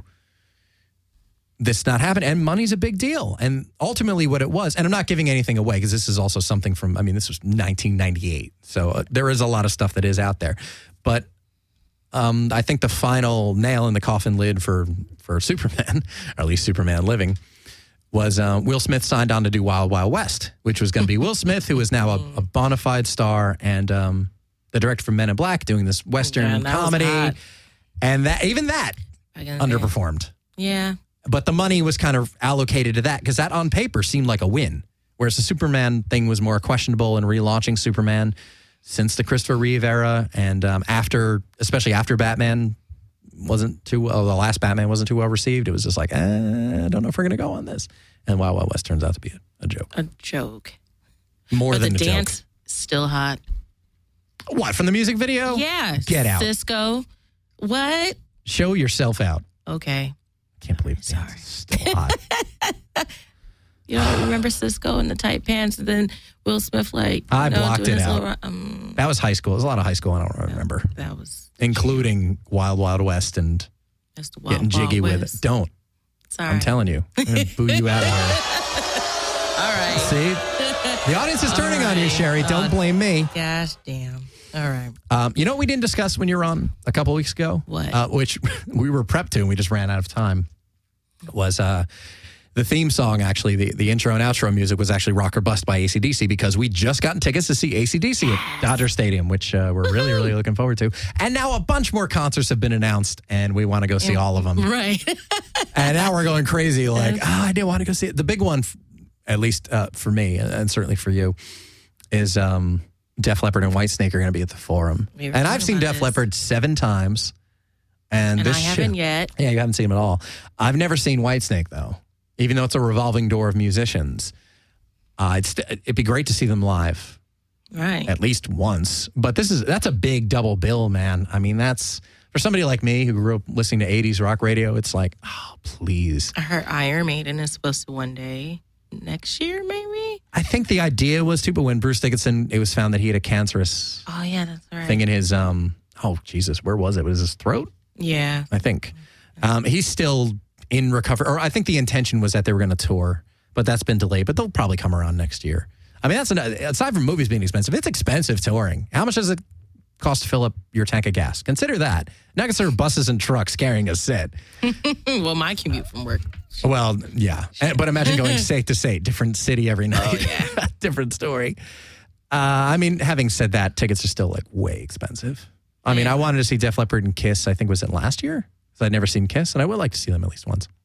this not happening. And money's a big deal. And ultimately what it was, and I'm not giving anything away because this is also something from, this was 1998. So there is a lot of stuff that is out there. But I think the final nail in the coffin lid for Superman, or at least Superman Living, was Will Smith signed on to do Wild Wild West, which was going to be Will Smith, who is now a bona fide star, and the director from Men in Black doing this Western comedy. And that underperformed. Yeah. But the money was kind of allocated to that because that on paper seemed like a win. Whereas the Superman thing was more questionable and relaunching Superman since the Christopher Reeve era. And especially after Batman wasn't too well, the last Batman wasn't too well received. It was just like, I don't know if we're going to go on this. And Wild Wild West turns out to be a joke. A joke. More than a joke. The dance, still hot. What, from the music video? Yeah. Get out. Cisco. What? Show yourself out. Okay. Can't believe it's still hot. You don't remember Cisco in the tight pants and then Will Smith I blocked it out. That was high school. It was a lot of high school I don't remember. That was. Including Wild Wild West and getting jiggy with it. Don't. Sorry. I'm telling you. I'm going to boo you out of here. All right. See? The audience is turning on you, Sherry. Don't blame me. Gosh damn. All right. You know what we didn't discuss when you were on a couple weeks ago? What? Which we were prepped to and we just ran out of time. Was the theme song, actually, the intro and outro music was actually Rock or Bust by AC/DC because we just gotten tickets to see AC/DC at Dodger Stadium, which we're really, really looking forward to. And now a bunch more concerts have been announced and we want to go see all of them. Right. And now we're going crazy I didn't want to go see it. The big one, at least for me and certainly for you, is Def Leppard and Whitesnake are going to be at the Forum. And I've seen Def Leppard 7 times. And I haven't yet. Yeah, you haven't seen them at all. I've never seen Whitesnake, though. Even though it's a revolving door of musicians. It'd be great to see them live. Right. At least once. But that's a big double bill, man. I mean, that's, for somebody like me who grew up listening to 80s rock radio, it's like, oh, please. I heard Iron Maiden is supposed to one day. Next year, maybe? I think the idea was to, but when Bruce Dickinson, it was found that he had a cancerous that's right. thing in his, oh, Jesus, where was it? Was his throat? Yeah. I think. He's still in recovery. Or I think the intention was that they were going to tour, but that's been delayed. But they'll probably come around next year. I mean, aside from movies being expensive, it's expensive touring. How much does it cost to fill up your tank of gas? Consider that. Now consider buses and trucks carrying a set. Well, my commute from work. Well, yeah. But imagine going state to state, different city every night. Oh, yeah. Different story. I mean, having said that, tickets are still like way expensive. I mean, I wanted to see Def Leppard and Kiss, I think was it last year? Because I'd never seen Kiss, and I would like to see them at least once.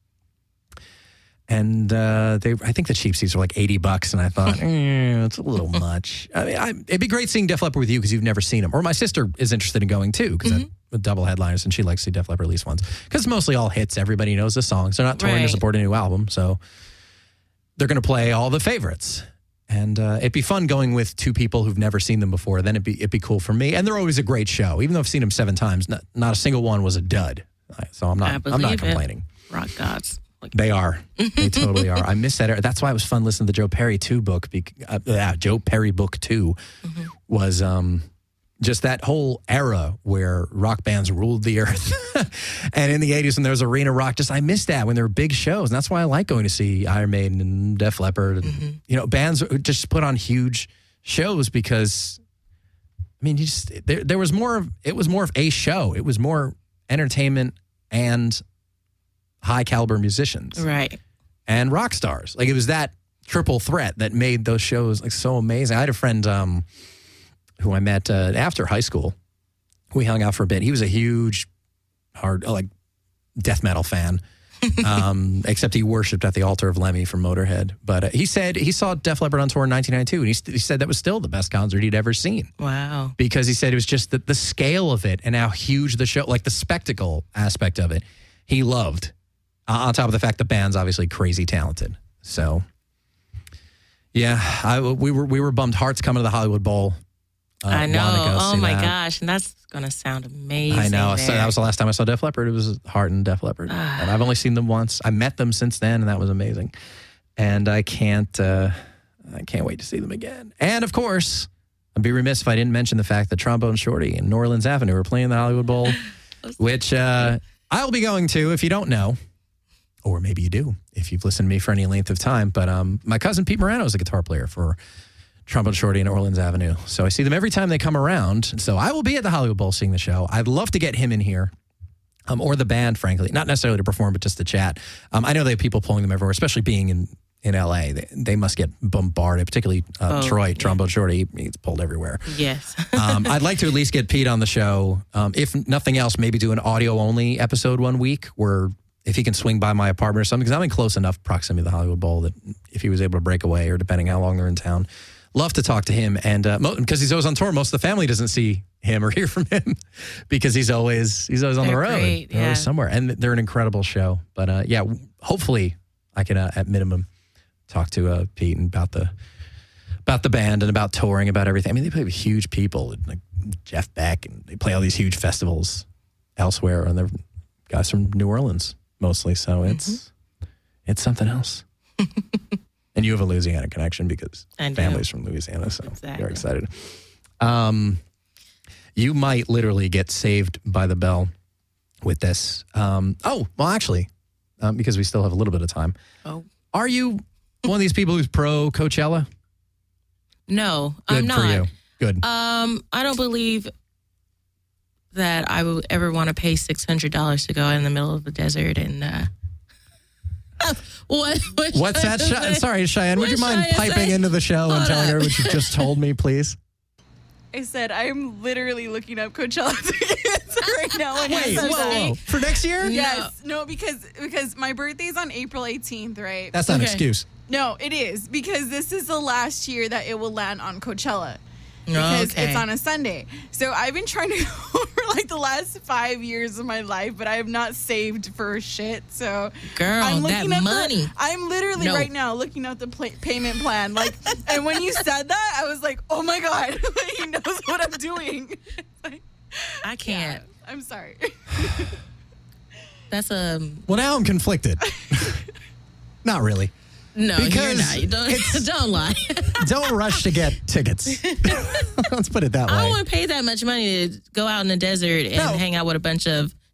And I think the cheap seats are like $80, and I thought, it's a little much. I mean, it'd be great seeing Def Leppard with you because you've never seen them. Or my sister is interested in going too because with double headliners, and she likes to see Def Leppard at least once. Because it's mostly all hits. Everybody knows the songs. They're not touring to support a new album, so they're going to play all the favorites. And it'd be fun going with two people who've never seen them before. Then it'd be cool for me. And they're always a great show. Even though I've seen them 7 times, not a single one was a dud. So I'm not complaining. Rock gods. They are. They totally are. I miss that era. That's why it was fun listening to the Joe Perry 2 book. Joe Perry book 2 was just that whole era where rock bands ruled the earth. And in the 80s when there was arena rock, I miss that when there were big shows. And that's why I like going to see Iron Maiden and Def Leppard. And, bands just put on huge shows because, I mean, there was more of, it was more of a show. It was more entertainment and high caliber musicians. Right. And rock stars. Like it was that triple threat that made those shows like so amazing. I had a friend who I met after high school. We hung out for a bit. He was a huge death metal fan. Except he worshipped at the altar of Lemmy from Motorhead. But he said he saw Def Leppard on tour in 1992, and he said that was still the best concert he'd ever seen. Wow. Because he said it was just the scale of it and how huge the show, like the spectacle aspect of it, he loved. On top of the fact the band's obviously crazy talented. So, yeah, we were bummed. Heart's coming to the Hollywood Bowl. I know. Oh, my gosh. And that's going to sound amazing. I know. There. So that was the last time I saw Def Leppard. It was Heart and Def Leppard. And I've only seen them once. I met them since then, and that was amazing. And I can't wait to see them again. And, of course, I'd be remiss if I didn't mention the fact that Trombone Shorty and New Orleans Avenue are playing the Hollywood Bowl, which I'll be going to if you don't know. Or maybe you do, if you've listened to me for any length of time. But my cousin Pete Morano is a guitar player for Trombone Shorty and Orleans Avenue. So I see them every time they come around. So I will be at the Hollywood Bowl seeing the show. I'd love to get him in here, or the band, frankly. Not necessarily to perform, but just to chat. I know they have people pulling them everywhere, especially being in L.A. They must get bombarded, particularly Troy, yeah. Trombone Shorty. He's pulled everywhere. Yes. I'd like to at least get Pete on the show. If nothing else, maybe do an audio-only episode one week where if he can swing by my apartment or something, because I'm in close enough proximity to the Hollywood Bowl that if he was able to break away or depending how long they're in town, love to talk to him. And because he's always on tour, most of the family doesn't see him or hear from him because he's always on the road. Great, they're always somewhere. And they're an incredible show. But yeah, hopefully I can at minimum talk to Pete and about the band and about touring, about everything. I mean, they play with huge people like Jeff Beck, and they play all these huge festivals elsewhere, and they're guys from New Orleans mostly. So it's something else. And you have a Louisiana connection because family's from Louisiana, so you're excited. You might literally get saved by the bell with this. Actually, because we still have a little bit of time. Oh, are you one of these people who's pro Coachella? No, Good I'm not. for you. Good. I don't believe that I would ever want to pay $600 to go in the middle of the desert and. What's that? Sorry, Cheyenne. Would you mind piping into the show and telling her what you just told me, please? I said I'm literally looking up Coachella tickets right now. Wait, whoa. For next year? Yes. No, because my birthday's on April 18th, right? That's not an excuse. No, it is, because this is the last year that it will land on Coachella. Because it's on a Sunday. So I've been trying to go for like the last 5 years of my life, but I have not saved for shit. So girl, I'm looking that at money. I'm literally right now looking at the payment plan. Like, and when you said that, I was like, oh my God, he knows what I'm doing. I can't. Yeah, I'm sorry. That's Well, now I'm conflicted. Not really. No, because you're not. Don't lie. Don't rush to get tickets. Let's put it that way. I don't want to pay that much money to go out in the desert and hang out with a bunch of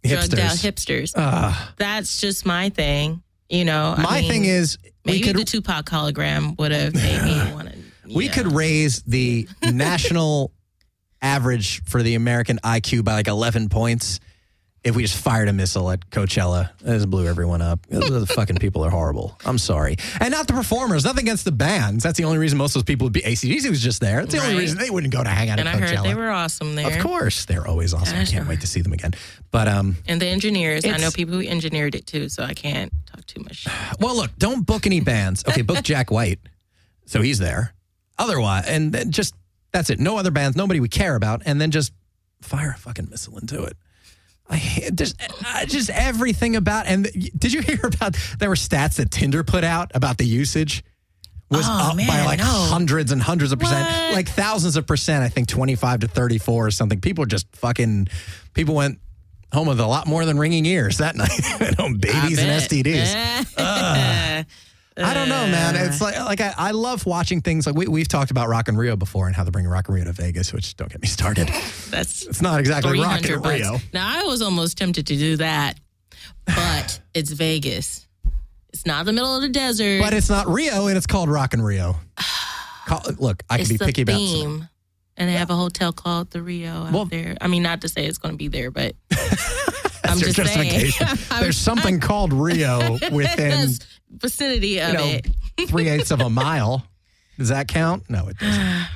drugged out hipsters. That's just my thing. You know, my thing is maybe the Tupac hologram would have made me want to. We could raise the national average for the American IQ by like 11 points if we just fired a missile at Coachella. It just blew everyone up. The fucking people are horrible. I'm sorry. And not the performers. Nothing against the bands. That's the only reason most of those people would be. AC/DC was just there. That's the only reason they wouldn't go to hang out at Coachella. And I heard they were awesome there. Of course. They're always awesome. I can't wait to see them again. But and the engineers. I know people who engineered it too, so I can't talk too much. Well, look, don't book any bands. Okay, book Jack White. So he's there. Otherwise, and then just, that's it. No other bands, nobody we care about, and then just fire a fucking missile into it. I hate just everything about, and did you hear about, there were stats that Tinder put out about the usage was up by like hundreds and hundreds of percent, like thousands of percent, I think 25 to 34 or something. People just people went home with a lot more than ringing ears that night. Babies and STDs. I don't know, man. It's like I love watching things like we've talked about Rock in Rio before and how they're bringing Rock in Rio to Vegas, which don't get me started. It's not exactly Rock in Rio. Now, I was almost tempted to do that, but it's Vegas. It's not the middle of the desert. But it's not Rio, and it's called Rock in Rio. Look, I can be picky about theme. And they have a hotel called the Rio out there. I mean, not to say it's going to be there, but I'm just saying. There's something called Rio within vicinity of it. 3/8 of a mile. Does that count? No, it doesn't.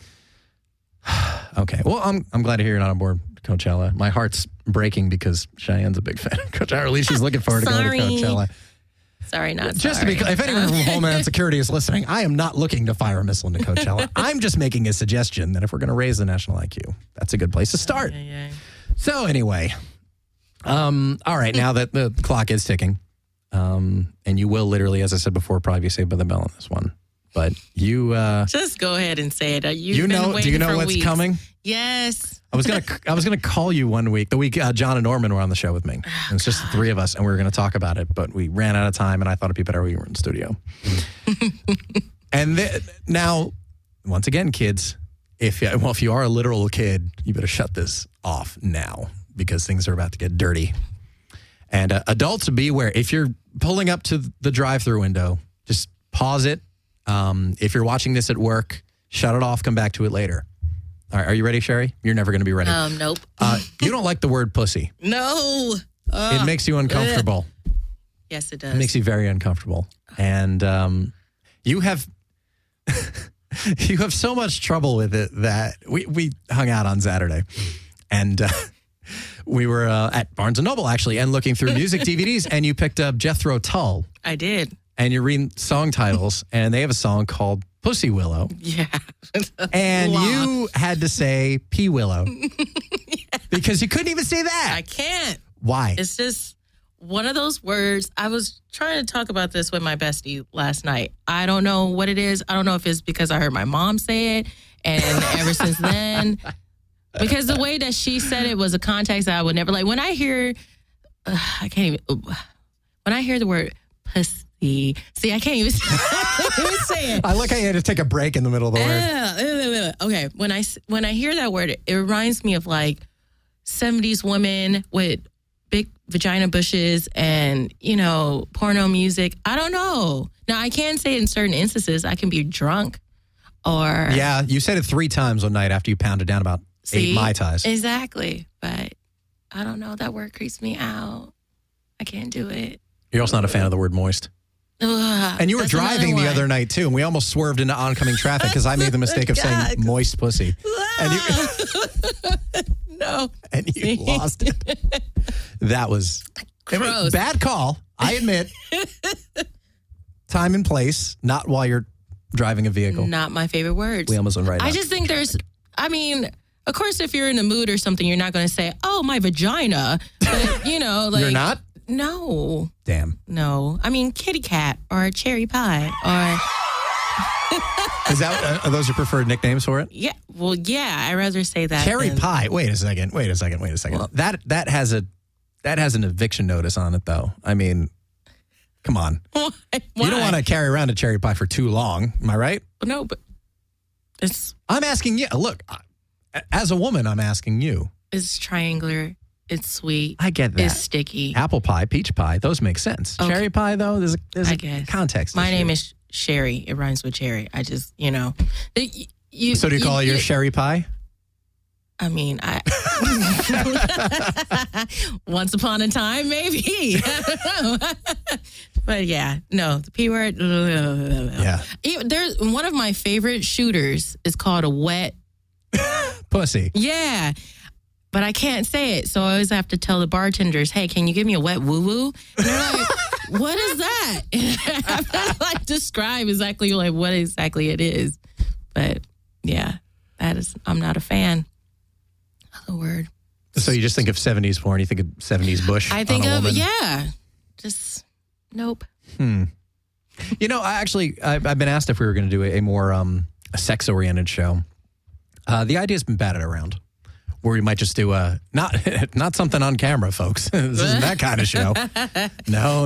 Okay. Well, I'm glad to hear you're not on board Coachella. My heart's breaking because Cheyenne's a big fan of Coachella. Or at least she's looking forward to going to Coachella. Sorry, not just sorry. If anyone from Homeland Security is listening, I am not looking to fire a missile into Coachella. I'm just making a suggestion that if we're going to raise the national IQ, that's a good place to start. So anyway, all right, now that the clock is ticking, and you will literally, as I said before, probably be saved by the bell on this one. But you just go ahead and say it. Do you know what's weeks. coming? Yes. I was gonna call you one week. The week John and Norman were on the show with me. And it's just the three of us, and we were going to talk about it, but we ran out of time, and I thought it'd be better we were in the studio. And now, once again, kids, if you are a literal kid, you better shut this off now because things are about to get dirty. And adults, beware. If you're pulling up to the drive-thru window, just pause it. If you're watching this at work, shut it off. Come back to it later. All right, are you ready, Sherry? You're never going to be ready. Nope. You don't like the word pussy. No. It makes you uncomfortable. Yes, it does. It makes you very uncomfortable. And you have so much trouble with it that we hung out on Saturday. And we were at Barnes & Noble, actually, and looking through music DVDs, and you picked up Jethro Tull. I did. And you're reading song titles, and they have a song called Pussy Willow. Yeah. And you had to say P Willow. Because you couldn't even say that. I can't. Why? It's just one of those words. I was trying to talk about this with my bestie last night. I don't know what it is. I don't know if it's because I heard my mom say it, and ever since then, because the way that she said it was a context that I would never like. When I hear, when I hear the word pussy, see, I can't even say it. I look, I had to take a break in the middle of the word. Okay, when I hear that word, it reminds me of like 70s women with big vagina bushes and, porno music. I don't know. Now, I can say in certain instances, I can be drunk or... Yeah, you said it 3 times one night after you pounded down about 8 Mai Tais. Exactly. But I don't know. That word creeps me out. I can't do it. You're also not a fan of the word moist. And you were driving the other night, too, and we almost swerved into oncoming traffic because I made the mistake of saying moist pussy. And no. And you lost it. That was gross. Bad call, I admit. Time and place, not while you're driving a vehicle. Not my favorite words. We almost went right I just think of course, if you're in a mood or something, you're not going to say, oh, my vagina. But, You're not? No. Damn. No. I mean, kitty cat or cherry pie or... Are those your preferred nicknames for it? Yeah. Well, yeah. I'd rather say that. Cherry pie. Wait a second. Well, that has an eviction notice on it, though. I mean, come on. Why? You don't want to carry around a cherry pie for too long. Am I right? No, but I'm asking you. Look, as a woman, I'm asking you. It's triangular. It's sweet. I get that. It's sticky. Apple pie, peach pie, those make sense. Okay. Cherry pie, though, there's I a guess. context. My name is Sherry. It rhymes with cherry. I just, you know. So do you call it your sherry pie? I mean, once upon a time, maybe. But yeah, no, the P word. Yeah. There's one of my favorite shooters is called a wet pussy. Yeah. But I can't say it, so I always have to tell the bartenders, "Hey, can you give me a wet woo-woo?" And they're like, "What is that?" I have to like describe exactly like what exactly it is. But yeah, I'm not a fan of the word. So you just think of 70s porn, you think of 70s Bush. I think on a woman. just nope. You know, I've been asked if we were going to do a more a sex-oriented show. The idea's been batted around. Where we might just do not something on camera, folks. This isn't that kind of show. No.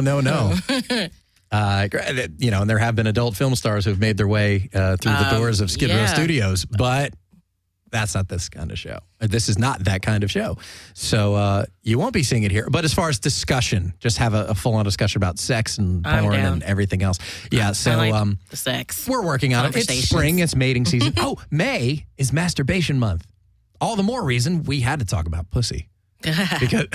You know, and there have been adult film stars who've made their way through the doors of Skid Row Studios, but that's not this kind of show. This is not that kind of show. So you won't be seeing it here. But as far as discussion, just have a full-on discussion about sex and porn and everything else. Yeah, so I like the sex. We're working on it. It's spring. It's mating season. May is masturbation month. All the more reason we had to talk about pussy. Because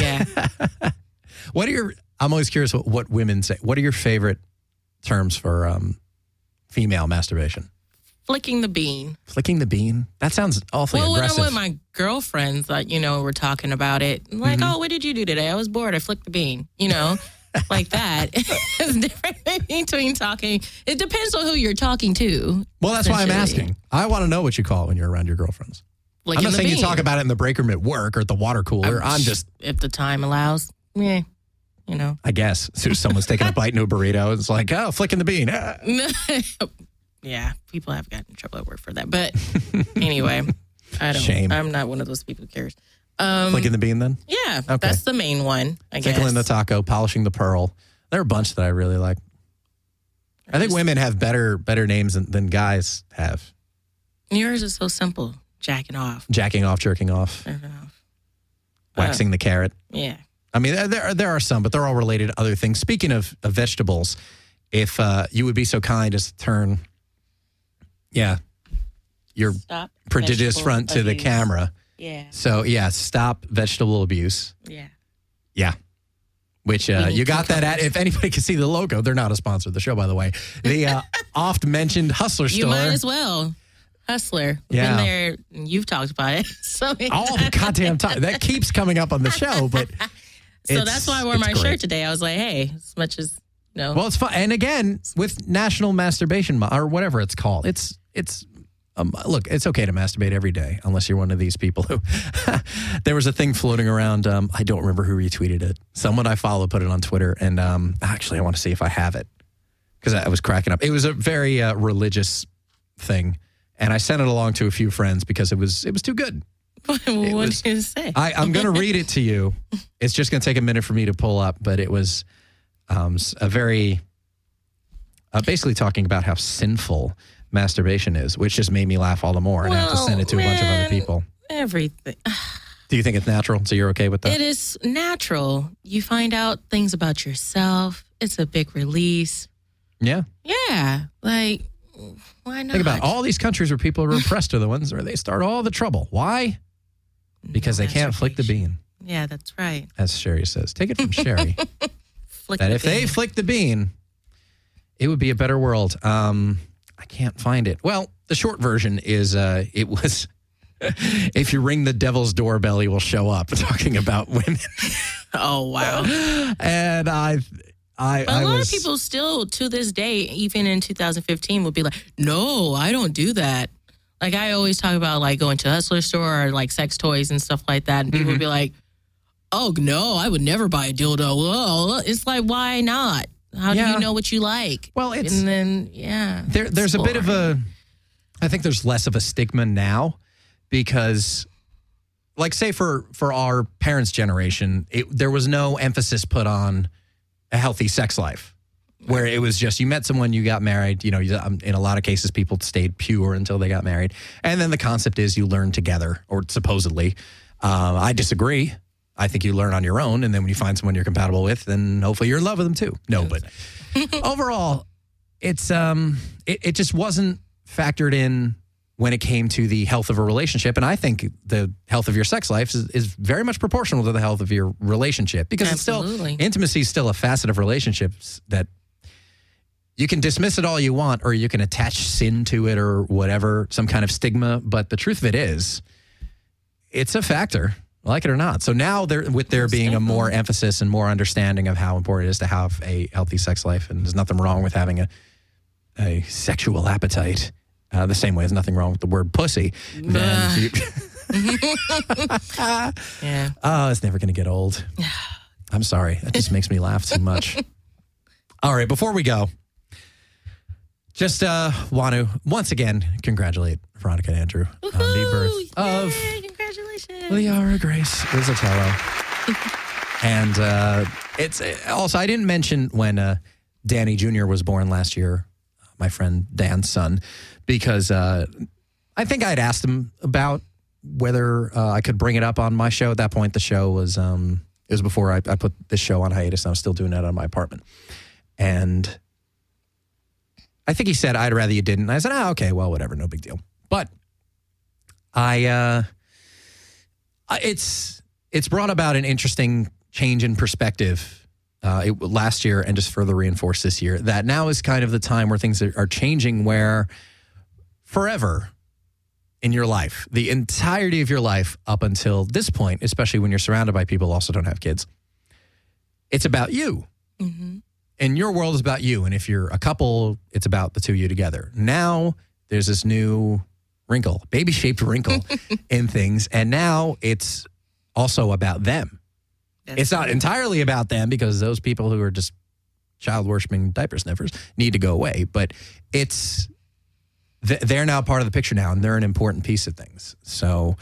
I'm always curious what women say. What are your favorite terms for female masturbation? Flicking the bean. Flicking the bean? That sounds awfully aggressive. When I'm with my girlfriends, like, you know, we're talking about it. I'm like, oh, what did you do today? I was bored. I flicked the bean. You know, like that. It's different between talking. It depends on who you're talking to. Well, that's why I'm asking. I want to know what you call it when you're around your girlfriends. I'm not saying you talk about it in the break room at work or at the water cooler. I'm just... If the time allows, you know. I guess. So someone's taking a bite into a burrito. It's like, oh, flicking the bean. Yeah, people have gotten in trouble at work for that. But anyway, Shame. I'm not one of those people who cares. Flicking the bean then? Yeah, that's the main one, I guess. Tickling the taco, polishing the pearl. There are a bunch that I really like. I think women have better names than guys have. Yours is so simple. Jacking off, jerking off, waxing the carrot. Yeah. I mean, there are some, but they're all related to other things. Speaking of vegetables, if you would be so kind as to turn, your prodigious front to the camera. Yeah. So, stop vegetable abuse. Yeah. Yeah. Which you got that at, if anybody can see the logo, they're not a sponsor of the show, by the way. The oft-mentioned Hustler store. You might as well. Hustler. Yeah. Been there, and you've talked about it. So all the goddamn time. That keeps coming up on the show, but so that's why I wore my shirt today. I was like, hey, as much as, you know. Well, it's fun. And again, with National Masturbation Month, or whatever it's called, it's look, it's okay to masturbate every day, unless you're one of these people who, there was a thing floating around, I don't remember who retweeted it. Someone I follow put it on Twitter, and actually I want to see if I have it, because I was cracking up. It was a very religious thing. And I sent it along to a few friends because it was too good. What did you say? I'm going to read it to you. It's just going to take a minute for me to pull up, but it was a very, basically talking about how sinful masturbation is, which just made me laugh all the more. And I have to send it to a bunch of other people. Everything. Do you think it's natural? So you're okay with that? It is natural. You find out things about yourself. It's a big release. Yeah. Yeah. Like, why not? Think about all these countries where people are repressed are the ones where they start all the trouble. Why? Because they can't flick the bean. Yeah, that's right. As Sherry says. Take it from Sherry. That if they flicked the bean, it would be a better world. I can't find it. Well, the short version is it was, if you ring the devil's doorbell, he will show up, talking about women. Oh, wow. And a lot of people still, to this day, even in 2015, would be like, no, I don't do that. Like, I always talk about, like, going to a Hustler store or, like, sex toys and stuff like that. And people would be like, oh, no, I would never buy a dildo. Well, it's like, why not? How do you know what you like? Well, it's... And then, there's a bit of a... I think there's less of a stigma now because... Like, say, for our parents' generation, there was no emphasis put on a healthy sex life, where it was just you met someone, you got married. You know, in a lot of cases, people stayed pure until they got married. And then the concept is you learn together, or supposedly. I disagree. I think you learn on your own. And then when you find someone you're compatible with, then hopefully you're in love with them too. No, but overall, it's it just wasn't factored in when it came to the health of a relationship. And I think the health of your sex life is very much proportional to the health of your relationship, because intimacy is still a facet of relationships that you can dismiss it all you want, or you can attach sin to it or whatever, some kind of stigma. But the truth of it is, it's a factor, like it or not. So now there being a more emphasis and more understanding of how important it is to have a healthy sex life, and there's nothing wrong with having a sexual appetite, the same way there's nothing wrong with the word pussy. Then yeah. Oh, it's never going to get old. I'm sorry. That just makes me laugh too much. All right, before we go, just want to once again congratulate Veronica and Andrew on the birth of congratulations, Liara Grace Rizzatello. And it's also, I didn't mention when Danny Jr. was born last year, my friend Dan's son, because I think I'd asked him about whether I could bring it up on my show. At that point, the show was, it was before I put this show on hiatus, and I was still doing that out of my apartment. And I think he said, I'd rather you didn't. And I said, okay, well, whatever, no big deal. But it's brought about an interesting change in perspective last year, and just further reinforced this year, that now is kind of the time where things are changing, where forever in your life, the entirety of your life up until this point, especially when you're surrounded by people who also don't have kids, it's about you. Mm-hmm. And your world is about you. And if you're a couple, it's about the two of you together. Now there's this new wrinkle, baby-shaped wrinkle in things. And now it's also about them. It's not entirely about them, because those people who are just child-worshiping diaper sniffers need to go away. But it's they're now part of the picture now, and they're an important piece of things. So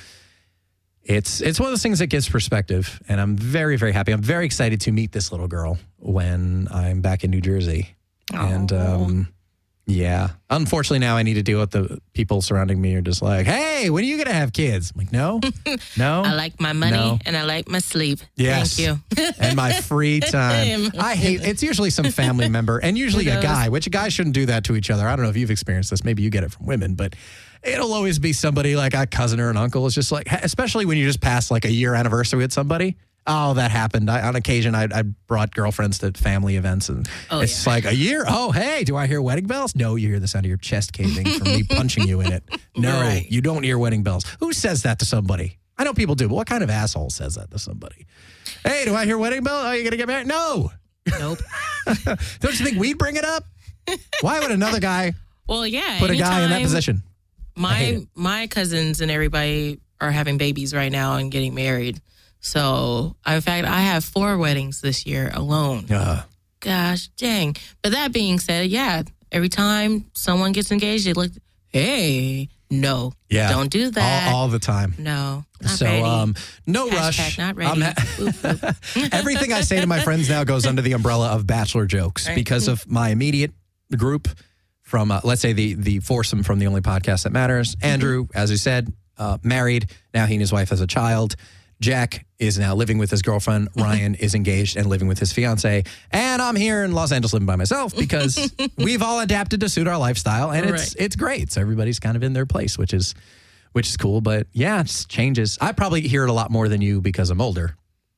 it's one of those things that gives perspective, and I'm very, very happy. I'm very excited to meet this little girl when I'm back in New Jersey. Aww. And yeah, unfortunately now I need to deal with the people surrounding me are just like, hey, when are you going to have kids? I'm like, no. I like my money and I like my sleep. Yes. Thank you. And my free time. I hate, it's usually some family member, and usually a guy, which guys shouldn't do that to each other. I don't know if you've experienced this. Maybe you get it from women, but it'll always be somebody like a cousin or an uncle. It's just like, especially when you just pass like a year anniversary with somebody. Oh, that happened. On occasion, I brought girlfriends to family events, and it's like a year. Oh, hey, do I hear wedding bells? No, you hear the sound of your chest caving from me punching you in it. No, you don't hear wedding bells. Who says that to somebody? I know people do, but what kind of asshole says that to somebody? Hey, do I hear wedding bells? Oh, you going to get married? No. Nope. Don't you think we'd bring it up? Why would another guy put a guy in that position? My cousins and everybody are having babies right now and getting married. So, in fact, I have 4 weddings this year alone. Gosh, dang. But that being said, every time someone gets engaged, they look, hey, no, don't do that. All the time. No, not so, ready. No rush. Not ready. Everything I say to my friends now goes under the umbrella of bachelor jokes because of my immediate group from, let's say, the foursome from The Only Podcast That Matters. Andrew, as you said, married. Now he and his wife has a child. Jack is now living with his girlfriend. Ryan is engaged and living with his fiance. And I'm here in Los Angeles living by myself because we've all adapted to suit our lifestyle, and it's great. So everybody's kind of in their place, which is cool. But yeah, it just changes. I probably hear it a lot more than you because I'm older.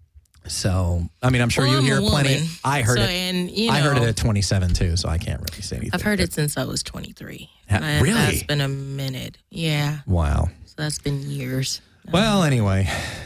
So, I mean, I'm sure you hear plenty. I heard it. And, I heard it at 27 too, so I can't really say anything. I've heard it since I was 23. Really? That's been a minute. Yeah. Wow. So that's been years. Well, anyway,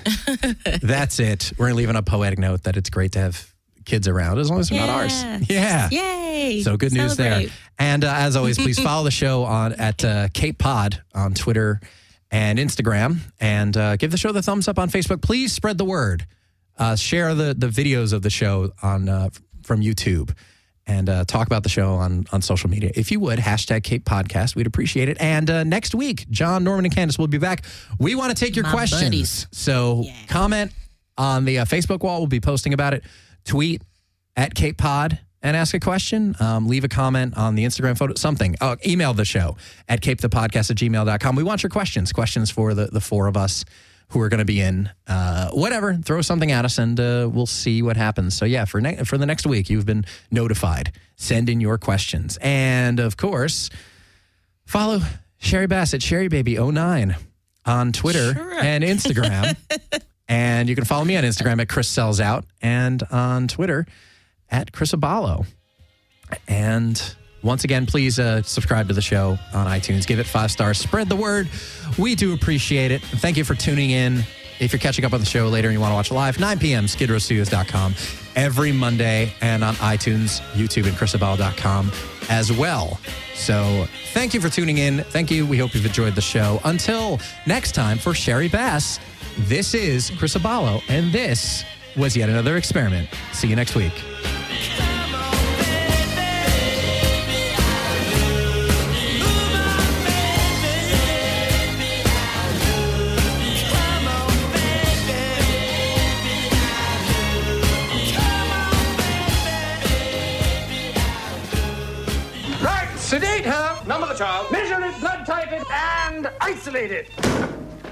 that's it. We're going to leave on a poetic note that it's great to have kids around as long as they're not ours. Yeah. Yay. So good news there. And as always, please follow the show at Cape Pod on Twitter and Instagram, and give the show the thumbs up on Facebook. Please spread the word. Share the videos of the show on from YouTube, and talk about the show on social media. If you would, hashtag Cape Podcast. We'd appreciate it. And next week, John, Norman, and Candace will be back. We want to take your questions. Buddies. So comment on the Facebook wall. We'll be posting about it. Tweet at Cape Pod and ask a question. Leave a comment on the Instagram photo, something. Email the show at capethepodcast@gmail.com. We want your questions for the 4 of us. who are going to be in. Whatever, throw something at us and we'll see what happens. So yeah, for the next week, you've been notified. Send in your questions. And of course, follow Sherry Bass at SherryBaby09 on Twitter and Instagram. And you can follow me on Instagram at Chris Sells Out and on Twitter at Chris Abalo. And once again, please subscribe to the show on iTunes. Give it 5 stars. Spread the word. We do appreciate it. Thank you for tuning in. If you're catching up on the show later and you want to watch it live, 9 p.m., skidrowstudios.com every Monday and on iTunes, YouTube, and chrisabalo.com as well. So thank you for tuning in. Thank you. We hope you've enjoyed the show. Until next time, for Sherry Bass, this is Chris Abalo, and this was yet another experiment. See you next week. Sedate her, number the child, measure it, blood type it, and isolate it.